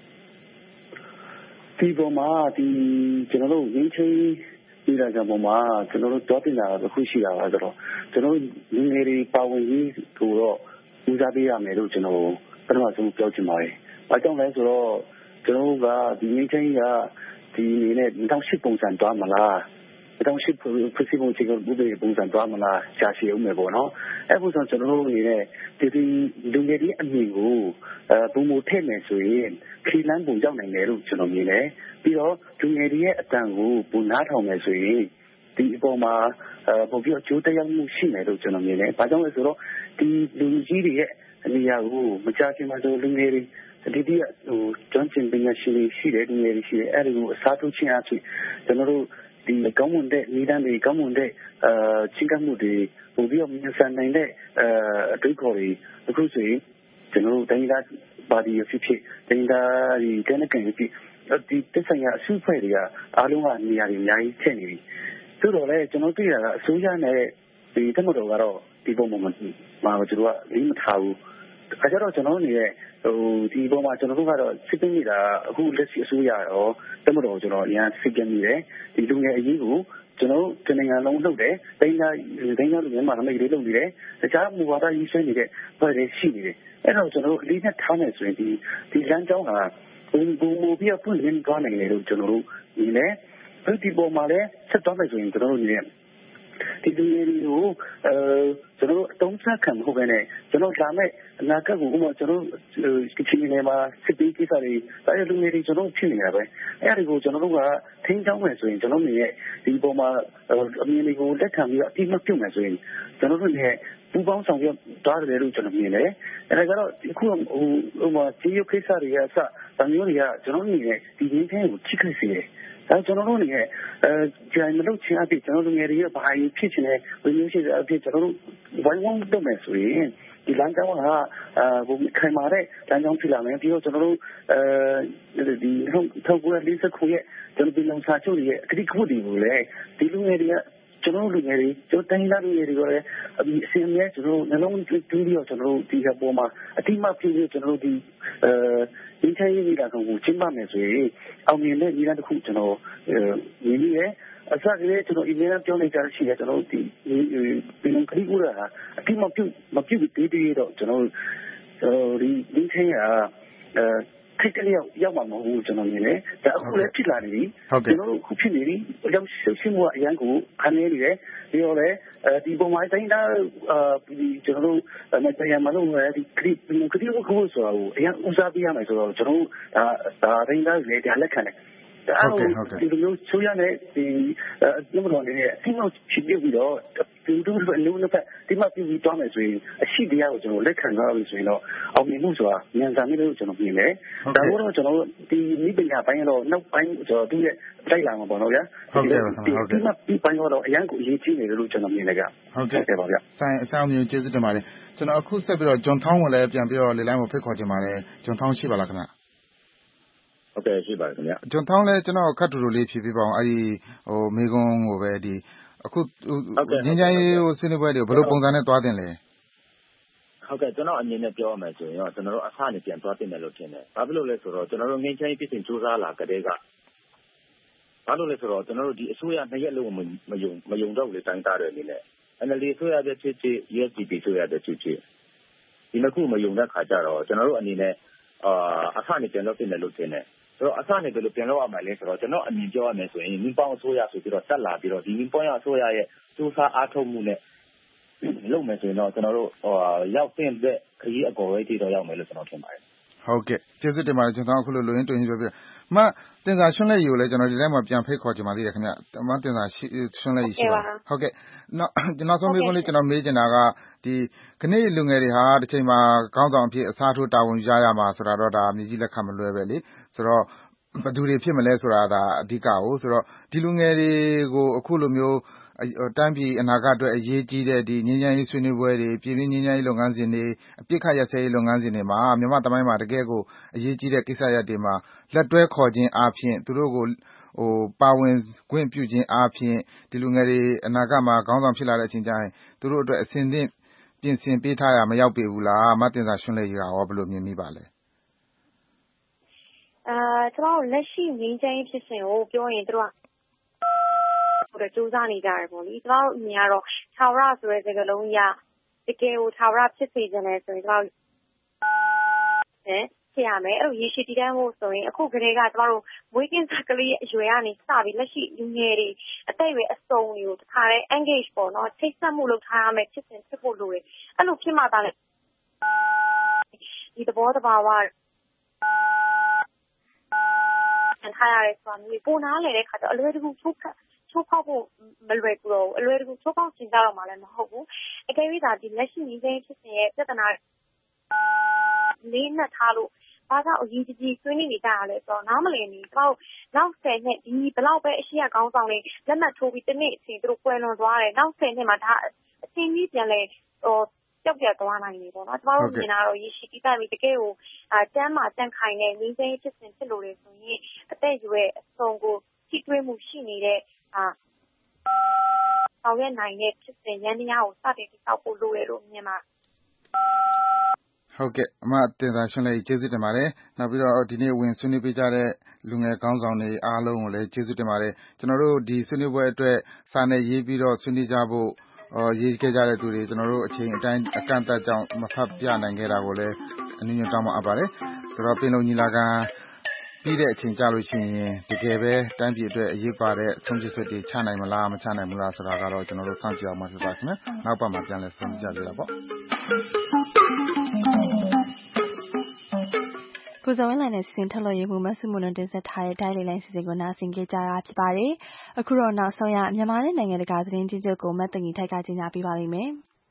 V: ဒီပေါ်မှာဒီကျွန်တော်တို့ရင်းချင်းဒီလာကြပေါ်မှာကျွန်တော်တို့တောတင်တာတစ်ခုရှိတာပါဆိုတော့ကျွန်တော်လူငယ်တွေပါဝင်ရေးကိုတော့ဦးစားပေးရမယ်လို့ကျွန်တော်ပထမဆုံးပြောချင်ပါတယ်။ဘာကြောင့်လဲဆိုတော့ကျွန်တော်ကဒီရင်းချင်းကဒီအနေနဲ့၂၀၀၈ပုံစံသွားမလား၂၀၀၈ဖွဲ့စည်းပုံအခြေခံဥပဒေပုံစံသွားမလားရှားရှည်အောင်မယ်ပေါ့နော်။အဲ့ပုံစံကျွန်တော်တို့အနေနဲ့ဒီဒီလူငယ်တွေအမြင်ကိုအဲပုံမထည့်မယ်ဆိုရင်ခီလန်းပုံရောက်နိုင်တယ်လို့ကျွန်တော်မြင်တယ်။ပြီးတော့လူငယ်တွေရဲ့အတန်ကိုပုံနားထောင်မယ်ဆိုရင်ဒီအပေါ်မှာအဲပုံပြီးအကျိုးတရားမှုရှိမယ်လို့ကျွန်တော်မြင်တယ်။ဘာကြောင့်လဲဆိုတော့ဒီလူကြီးတွေရဲ့အနေအကိုမကြခင်မှာဆိုလူငယ်တွေဒီဒီဟိုကျွမ်းကျင်ပညာရှင်တွေရှိတယ်လူငယ်တွေရှိတယ်အဲ့ဒီကိုအစားထိုးခြင်းအဖြစ်ကျွန်တော်တို့ဒီကောင်းမွန်တဲ့နေတန်းတွေကောင်းမွန်တဲ့အာချင်းကမှုတွေပို့ပြီးတော့မြန်ဆန်နိုင်တဲ့အာအတွေ့အခေါ်တွေအခုဆိုရင်ကျွန်တော်တို့တိုင်းသားပါတီရဖြစ်ဖြစ်တိုင်းသားဒီကနေ့ကနေ့ဖြစ်ဒီတက်ဆိုင်ရာအစုအဖွဲ့တွေကအားလုံးကနေရာတွေအများကြီးထည့်နေပြီသို့တော်လည်းကျွန်တော်တွေ့ရတာအစိုးရနဲ့ဒီတမတော်ကတော့ဒီပုံမှန်မှာကျွန်တော်ကလေးမထားဘူးအဲကြတော့ကျွန်တော်နေရဲ့ဟိုဒီပုံမှာကျွန်တော်တို့ကတော့စစ်ပေးနေတာအခုလက်ရှိအစိုးရရောတမတော်ကျွန်တော်အရင်စစ်ပြနေတယ်ဒီလူငယ်အရေးကိုကျွန်တော်တို့နိုင်ငံလုံးလုပ်တယ်တိုင်းသားတိုင်းသားလူငယ်မှာလည်းရေးလုပ်နေတယ်တခြားမူဝါဒရေးဆွဲနေတဲ့ဖွဲ့တွေရှိနေတယ်အဲ့တော့ကျွန်တော်တို့အလေးနဲ့ထားမယ်ဆိုရင်ဒီဒီလမ်းကြောင်းကဘုံဘုံမပြဖွင့်လင်းသွားနိုင်တယ်လို့ကျွန်တော်တို့ဒီလေဒီပုံမှာလည်းဆက်သွားမယ်ဆိုရင်ကျွန်တော်တို့နေဒီလူတွေတွေကိုအဲကျွန်တော်တို့အတုံးဆက်ခံမဟုတ်ဘဲနဲ့ကျွန်တော်လာမဲ့အနာဂတ်ကိုဥပမာကျွန်တော်တို့ဒီချင်းနေမှာစစ်ပေးကိစ္စတွေဒါရလူတွေကျွန်တော်ဖြစ်နေတာပဲအဲ့ဒီကိုကျွန်တော်တို့ကထင်းချောင်းမယ်ဆိုရင်ကျွန်တော်တို့ရဲ့ဒီပုံမှာအမြင်တွေကိုလက်ခံပြီးအတိမပြုတ်မယ်ဆိုရင်ကျွန်တော်တို့ရဲ့ပူပေါင်းဆောင်ရွက်သွားတယ်လို့ကျွန်တော်မြင်တယ်အဲ့ဒါကတော့အခုဟိုဥပမာကြေးရုပ်ကိစ္စတွေကအစဒါမျိုးတွေကကျွန်တော်တို့ရဲ့ဒီရင်းချင်းကိုထိခိုက်စေတယ်အဲကျွန်တော်တို့နေရဲ့အဲကြိုင်မလုပ်ချင်အဖြစ်ကျွန်တော်တို့ငယ်တွေရဲ့ဘာကြီးဖြစ်ချင်တဲ့ဝိမျိုးရှိတဲ့အဖြစ်ကျွန်တော်တို့ဝိုင်းဝန်းလုပ်မယ်ဆိုရင်ဒီလမ်းကြောင်းကအဲဘုံခိုင်မာတဲ့လမ်းကြောင်းဖြစ်လာမယ်ပြီးတော့ကျွန်တော်တို့အဲဒီထောက်ကူလေးစခုရဲ့ကျွန်တော်ဒီလုံစာချုပ်ရဲ့အတိအကျတွေကိုလည်းဒီလူငယ်တွေကကျွန်တော်လူငယ်တွေကျွန်တော်တိုင်းသားလူငယ်တွေကလည်းအစီအမဲကျွန်တော်နှလုံးသွင်းပြီးတော့ကျွန်တော်တို့ဒီကပေါ်မှာအတိမပြည့်ကျွန်တော်တို့ဒီအဲဒီတိုင်းရေးလာကောင်ကိုချင်းမမယ်ဆိုရင်အောင်မြင်တဲ့ညီလာတစ်ခုကျွန်တော်ညီလေးရဲ့အစကလေးကျွန်တော်အမေကပြောနေကြရှိတယ်ကျွန်တော်ဒီဒီလုံခရီးကူတာအတိမပြုတ်မပြုတ်သေးသေးတော့ကျွန်တော်ဒီဒီချင်းကအဲထိတ်တလျောက်ရောက်မှာမဟုတ်ဘူးကျွန်တော်မြင်တယ်ဒါအခုလည်းဖြစ်လာနေပြီကျွန်တော်တို့ခုဖြစ်နေပြီရောက်ရှိမှုအရန်ကိုခဏနေနေတယ်ပြီးတော့လည်းဒီပုံမှန်တိုင်းသားဒီကျွန်တော်တို့မတရားမလို့ဒီခရီးခရီးကိုကိုဆိုတော့အရန်ဦးစားပေးရမယ်ဆိုတော့ကျွန်တော်ဒါဒါတိုင်းသားတွေဒါလက်ခံတယ်အဲ့လိုဒီလိုချိုးရတဲ့ဒီနံပါတ်လေးအစီအမံချစ်ပြီးတော့ဒီလိုလိုလုံးနဲ့ဒီမှာပြည်ပြီးတော့မယ်ဆိုရင်အရှိတရားကိုကျွန်တော်လက်ခံရပြီဆိုရင်တော့အောင်မြင်မှုဆိုတာဉာဏ်စာမိလို့ကျွန်တော်ပြင်တယ်ဒါမို့တော့ကျွန်တော်ဒီမိပညာပိုင်းတော့နောက်ပိုင်းကျွန်တော်သူ့ရဲ့တိုက်လာမှာပေါ့နော်ဗျာ
U: ဟုတ်ကဲ့ပါခင်ဗျာဟုတ်ကဲ့
V: ဒီမှာဒီပိုင်းတော့အရန်ကိုအရေးကြီးနေတယ်လို့ကျွန်တော်မြင်တယ်က
U: ဟုတ်ကဲ့ပါဗျာဆိုင်အဆောင်မျိုးကျေးဇူးတင်ပါတယ်ကျွန်တော်အခုဆက်ပြီးတော့ဂျွန်ထောင်းကိုလည်းပြန်ပြီးတော့လေလိုင်းကိုဖိတ်ခေါ်ချင်ပါတယ်ဂျွန်ထောင်းရှိပါလားခင်ဗျာ
D: ဟုတ်ကဲ့ရှိပါတယ်ခင်ဗျာ
U: ကျွန်တော်လည်းကျွန်တော်ခက်တူတူလေးဖြည့်ပြပါအောင်အဲ့ဒီဟိုမေကွန်းကိုပဲဒီအခုငင်းချိုင်းဟိုဆွေးနွေးပွဲတွေဘယ်လိုပုံစံနဲ့တွားတင်လဲ
D: ဟုတ်ကဲ့ကျွန်တော်အမြင်နဲ့ပြောရမယ်ဆိုရင်တော့ကျွန်တော်တို့အဆအနေပြန်တွားတင်တယ်လို့ထင်တယ်ဘာဖြစ်လို့လဲဆိုတော့ကျွန်တော်တို့ငင်းချိုင်းပြည်စင်စူးစမ်းလာကြတဲ့ကဘာလို့လဲဆိုတော့ကျွန်တော်တို့ဒီအစိုးရနှစ်ရက်လုံးမယုံမယုံတော့လေတိုင်းသားတွေအနေနဲ့ N L D အစိုးရတဲ့ဖြစ်ဖြစ် U S D P အစိုးရတဲ့ဖြစ်ဖြစ်ဒီနှစ်ခုမယုံတဲ့ခါကျတော့ကျွန်တော်တို့အနေနဲ့အာအဆအနေပြန်တော့တင်တယ်လို့ထင်တယ်ဆိုတော့အစနေဘယ်လိုပြန်လုပ်ရမှာလဲဆိုတော့ကျွန်တော်အမြင်ပြောရမယ်ဆိုရင်မင်းပေါင်းအစိုးရဆိုပြီးတော့တက်လာပြီးတော့ဒီမင်းပေါင်းရအစိုးရရဲ့စူးစမ်းအားထုတ်မှုနဲ့လုပ်မယ်ဆိုရင်တော့ကျွန်တော်တို့ဟိုရောက်တဲ့ခရီးအကော်ဝေးထိတော့ရောက်မယ်လို့ကျွန်တော်ထင်ပါတယ်
U: ဟုတ်ကဲ့ကျေးဇူးတင်ပါတယ်ကျွန်တော်အခုလိုလိုရင်းတွင်ပြောပြမတင်စာရှင်းလက်ယူကိုလည်းကျွန်တော်ဒီထဲမှာပြန်ဖိတ်ခေါ်ချင်ပါသေးတယ်ခင်ဗျမတင်စာရှင်းလက်ယူရှိပါဟုတ်ကဲ့နောက်ကျွန်တော်ဆုံးမေးခွန်းလေးကျွန်တော်မေးချင်တာကဒီခဏလူငယ်တွေဟာတစ်ချိန်မှာကောင်းဆောင်အဖြစ်အစားထိုးတာဝန်ယူရရမှာဆိုတာတော့ဒါမြေကြီးလက်ခံမလွယ်ပဲလေဆိုတော့ဘယ်သူတွေဖြစ်မလဲဆိုတာဒါအဓိကကိုဆိုတော့ဒီလူငယ်တွေကိုအခုလိုမျိုးတန်းပြည်အနာဂတ်အတွက်အရေးကြီးတဲ့ဒီငြိမ်းချမ်းရေးဆွေးနွေးပွဲတွေပြည်တွင်းငြိမ်းချမ်းရေးလုပ်ငန်းစဉ်တွေအပြစ်ခတ်ရစဲရေးလုပ်ငန်းစဉ်တွေမှာမြန်မာတမိုင်းမှာတကယ်ကိုအရေးကြီးတဲ့ကိစ္စရပ်တွေမှာလက်တွဲခေါ်ခြင်းအားဖြင့်သူတို့ကိုဟိုပါဝင်ခွင့်ပြုခြင်းအားဖြင့်ဒီလူငယ်တွေအနာဂတ်မှာခေါင်းဆောင်ဖြစ်လာတဲ့အချိန်ကျရင်သူတို့အတွက်အစဉ်သင့်ပြင်ဆင်ပေးထားရမရောက်ပေဘူးလားမတင်စာရှင်းလင်းရေးကရောဘယ်လိုမြင်မိပါလဲ
A: အာကျွန်တော်လက်ရှိငြိမ်းချမ်းရေးဖြစ်စဉ်ကိုပြောရင်တို့ကဟိုစူးစမ်းနေကြတယ်ပေါ့လေကျွန်တော်အမြင်ကတော့ထာဝရဆိုတဲ့စကားလုံးကြီးကတကယ်ကိုထာဝရဖြစ်စေခြင်းလဲဆိုရင်ကျွန်တော်နဲ့ဖြစ်ရမယ်အဲ့လိုရေရှည်တည်တံ့ဖို့ဆိုရင်အခုကလေးကကျွန်တော်တို့မွေးကင်းစားကလေးရဲ့အရွယ်ကနေစပြီးလက်ရှိလူငယ်တွေအသက်အရွယ်အစုံတွေကိုတခါတည်း engage ပေါ့နော်ချိတ်ဆက်မှုလုပ်ထားရမယ်ဖြစ်စဉ်ဖြစ်ဖို့လိုတယ်အဲ့လိုဖြစ်မှသာလေဒီသဘောတဘာဝထားရတယ်ဆိုတာမျိုးပုံနာလေတဲ့ခါကျအလွယ်တကူထုတ်ထုတ်ဖောက်ဖို့မလွယ်ဘူးတော့အလွယ်တကူထုတ်ဖောက်ချင်ကြတော့မှလည်းမဟုတ်ဘူးအကယ်၍သာဒီလက်ရှိငြိမ်းချမ်းရေးဖြစ်စဉ်ရဲ့ပြဿနာလေးနဲ့ထားလို့ဘာကြောင့်အရေးကြီးဆွေးနွေးနေကြရလဲဆိုတော့နားမလည်နေတော့နောက်ဆယ်နှစ်ဒီဘလောက်ပဲအရှိရကောင်းဆောင်တွေလက်မှတ်ထိုးပြီးတနေ့အချိန်သူတို့ကွယ်လွန်သွားတယ်နောက်ဆယ်နှစ်မှာဒါအချိန်ကြီးပြန်လဲဟိုကြောက်ပြတ်သွားနိုင်တယ်ပေါ့နော်ကျွန်တော်တို့မြင်တာတော့ရေရှိတိတက်ပြီးတကယ်ကိုအတန်းမှာတန်းခိုင်တဲ့ငြိမ်းချမ်းရေးဖြစ်စဉ်ဖြစ်လို့လေဆိုရင်အသက်အရွယ်အစုံကိုထိတွေ့မှုရှိနေတဲ့အာဆောင်ရွက်နိုင်တဲ့ဖြစ်စဉ်ရန်တရားကိုစတင်တိစောက်ဖို့လိုတယ်လို့မြင်ပါ
U: ဟုတ်ကဲ့အမတင်စာရှင်းလေးကျေးဇူးတင်ပါတယ်နောက်ပြီးတော့ဒီနေ့ဝင်ဆွေးနွေးပေးကြတဲ့လူငယ်ကောင်းဆောင်တွေအားလုံးကိုလည်းကျေးဇူးတင်ပါတယ်ကျွန်တော်တို့ဒီဆွေးနွေးပွဲအတွက်စာနဲ့ရေးပြီးတော့ဆွေးနွေးကြဖို့အော်ရေးခဲ့ကြတဲ့သူတွေကျွန်တော်တို့အချိန်အတိုင်းအကန့်အသတ်ကြောင့်မဖတ်ပြနိုင်ခဲ့တာကိုလည်းအနည်းငယ်တောင်းပန်အပ်ပါတယ်ဆိုတော့ပင်လုံညီလာခံပြီးတဲ့အချိန်ကြာလို့ရှိရင်တကယ်ပဲတိုင်းပြည်အတွက်အရေးပါတဲ့ဆုံးဖြတ်ချက်တွေချနိုင်မလားမချနိုင်ဘူးလားဆိုတာကတော့ကျွန်တော်တို့စောင့်ကြည့်အောင်မှာဖြစ်ပါခင်ဗျနောက်ပတ်မှာပြန်လည်ဆုံးဖြတ်ကြရတာပေါ့
B: ကိုဇော်ဝင်းလိုင်နဲ့စင်ထုတ်လို့ရမှုမဆုမွန်တင်ဆက်ထားတဲ့တိုင်းလေးလိုင်းစီစဉ်ကိုနားဆင်ကြကြတာဖြစ်ပါတယ်အခုတော့နောက်ဆုံးရမြန်မာနဲ့နိုင်ငံတကာသတင်းကြီးချုပ်ကိုမတ်တငီထိုက်ကကြီးညာပေးပါလိမ့်မယ်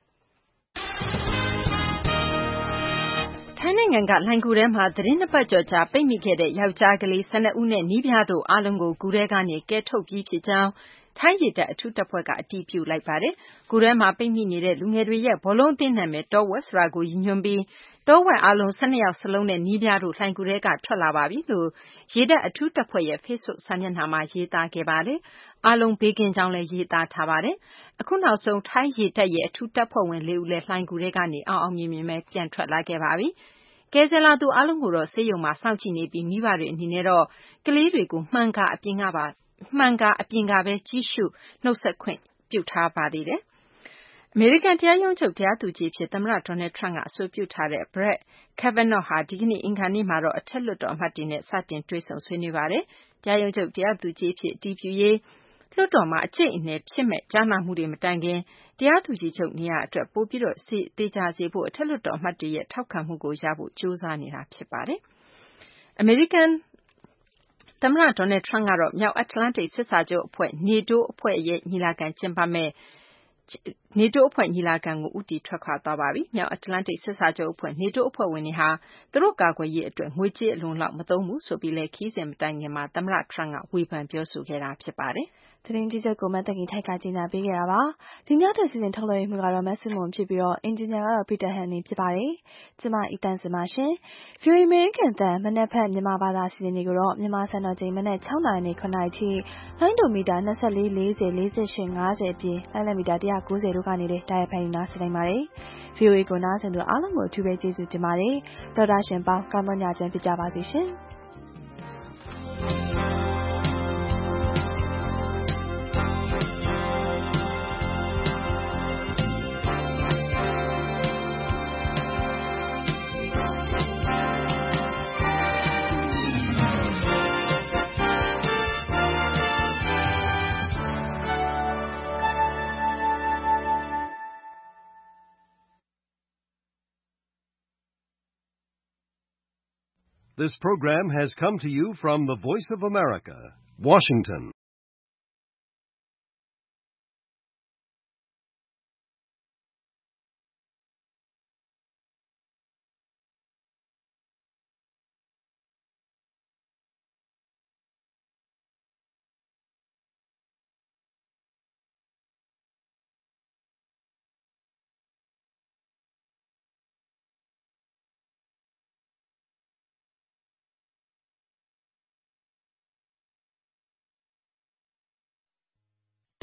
G: ထိုင်းနိုင်ငံကလှိုင်ကူထဲမှာသတင်းနှစ်ပတ်ကျော်ကြာပိတ်မိခဲ့တဲ့ယောက်ျားကလေး၁၂ဦးနဲ့နီးပြားတို့အားလုံးကိုကူထဲကနေကယ်ထုတ်ပြီးဖြစ်ကြောင်းထိုင်းရေတပ်အထူးတပ်ဖွဲ့ကအတည်ပြုလိုက်ပါတယ်။ကူထဲမှာပိတ်မိနေတဲ့လူငယ်တွေရဲ့ဘောလုံးအသင်းနာမည်တောဝက်ဆိုတာကိုရည်ညွှန်းပြီးတောဝက်အားလုံး၁၂ယောက်စလုံးနဲ့နီးပြားတို့လှိုင်ကူထဲကထွက်လာပါပြီလို့ရေတပ်အထူးတပ်ဖွဲ့ရဲ့ Facebook စာမျက်နှာမှာရေးသားခဲ့ပါတယ်။အားလုံးဘေးကင်းကြောင်းလည်းရေးသားထားပါတယ်။အခုနောက်ဆုံးထိုင်းရေတပ်ရဲ့အထူးတပ်ဖွဲ့ဝင်လေးဦးလည်းလှိုင်ကူထဲကနေအောင်အောင်မြင်မြင်ပဲပြန်ထွက်လာခဲ့ပါပြီ။ကယ်ဆယ်လာသူအားလုံးကိုတော့ဆေးရုံမှာစောင့်ကြည့်နေပြီးမိဘတွေအနေနဲ့တော့ကလေးတွေကိုမှန်ကာအပြင်ကပါမှန်ကာအပြင်ကပဲကြီးစုနှုတ်ဆက်ခွင့်ပြုထားပါသေးတယ်။အမေရိကန်တရားရုံးချုပ်တရားသူကြီးဖြစ်သမ္မတဒေါ်နယ်ထရန့်ကအဆိုပြုထားတဲ့ Brett Kavanaugh ဟာဒီကနေ့အင်္ဂါနေ့မှာတော့အထက်လွှတ်တော်အမတ်တွေနဲ့စတင်တွေ့ဆုံဆွေးနွေးပါတယ်။တရားရုံးချုပ်တရားသူကြီးဖြစ်အတည်ပြုရေးလွှတ်တော်မှာအကျိတ်အနယ်ဖြစ်မဲ့ကြားနာမှုတွေမတိုင်ခင်တရားသူကြီးချုပ်နေရာအတွက်ပို့ပြီးတော့စီတေချာစေဖို့အထက်လွှတ်တော်အမတ်တွေရဲ့ထောက်ခံမှုကိုရဖို့ကြိုးစားနေတာဖြစ်ပါတယ်။အမေရိကန်သမ္မတဒေါ်နယ်ထရန့်ကတော့မြောက်အတ္တလန္တိတ်စစ်စာချုပ်အဖွဲ့ NATO အဖွဲ့ရဲ့ညီလာခံကျင်းပမဲ့ NATO အဖွဲ့ညီလာခံကိုဦးတည်ထွက်ခွာသွားပါပြီ။မြောက်အတ္တလန္တိတ်စစ်စာချုပ်အဖွဲ့ NATO အဖွဲ့ဝင်တွေဟာသူတို့ကာကွယ်ရေးအတွက်ငွေကြေးအလုံလောက်မသုံးဘူးဆိုပြီးလဲခီးစဉ်မတိုင်ခင်မှာသမ္မတထရန့်ကဝေဖန်ပြောဆိုခဲ့တာဖြစ်ပါတယ်။
B: သတင်းကြီးချုပ်ကိုမတ်တကီထိုက်ကကြီးညာပေးခဲ့တာပါဒီညတဲ့စီစဉ်ထုတ်လွှင့်မှုကတော့မက်ဆီမွန်ဖြစ်ပြီးတော့အင်ဂျင်နီယာကတော့ပီတာဟန်နီဖြစ်ပါတယ်ကျမအီတန်စင်ပါရှင် View American တန်မနက်ဖက်မြန်မာဘာသာစီစဉ်တွေကိုတော့မြန်မာစံတော်ချိန်မနက်၆နာရီနဲ့၇နာရီထိလိုင်းဒိုမီတာ၂၄ ၄၀ ၄၈ ၅၀အပြင်လိုင်းလမီတာ၁၉၀တို့ကနေလည်းတာယာဖန်ယူနာဆင်နိုင်ပါတယ် ဗီအိုအေ ကိုနားဆင်သူအားလုံးကိုအထူးပဲကျေးဇူးတင်ပါတယ်ဒေါက်တာရှင်ပေါင်းကောင်းမွန်ညချမ်းဖြစ်ကြပါစေရှင်
H: This program has come to you from the Voice of America, Washington.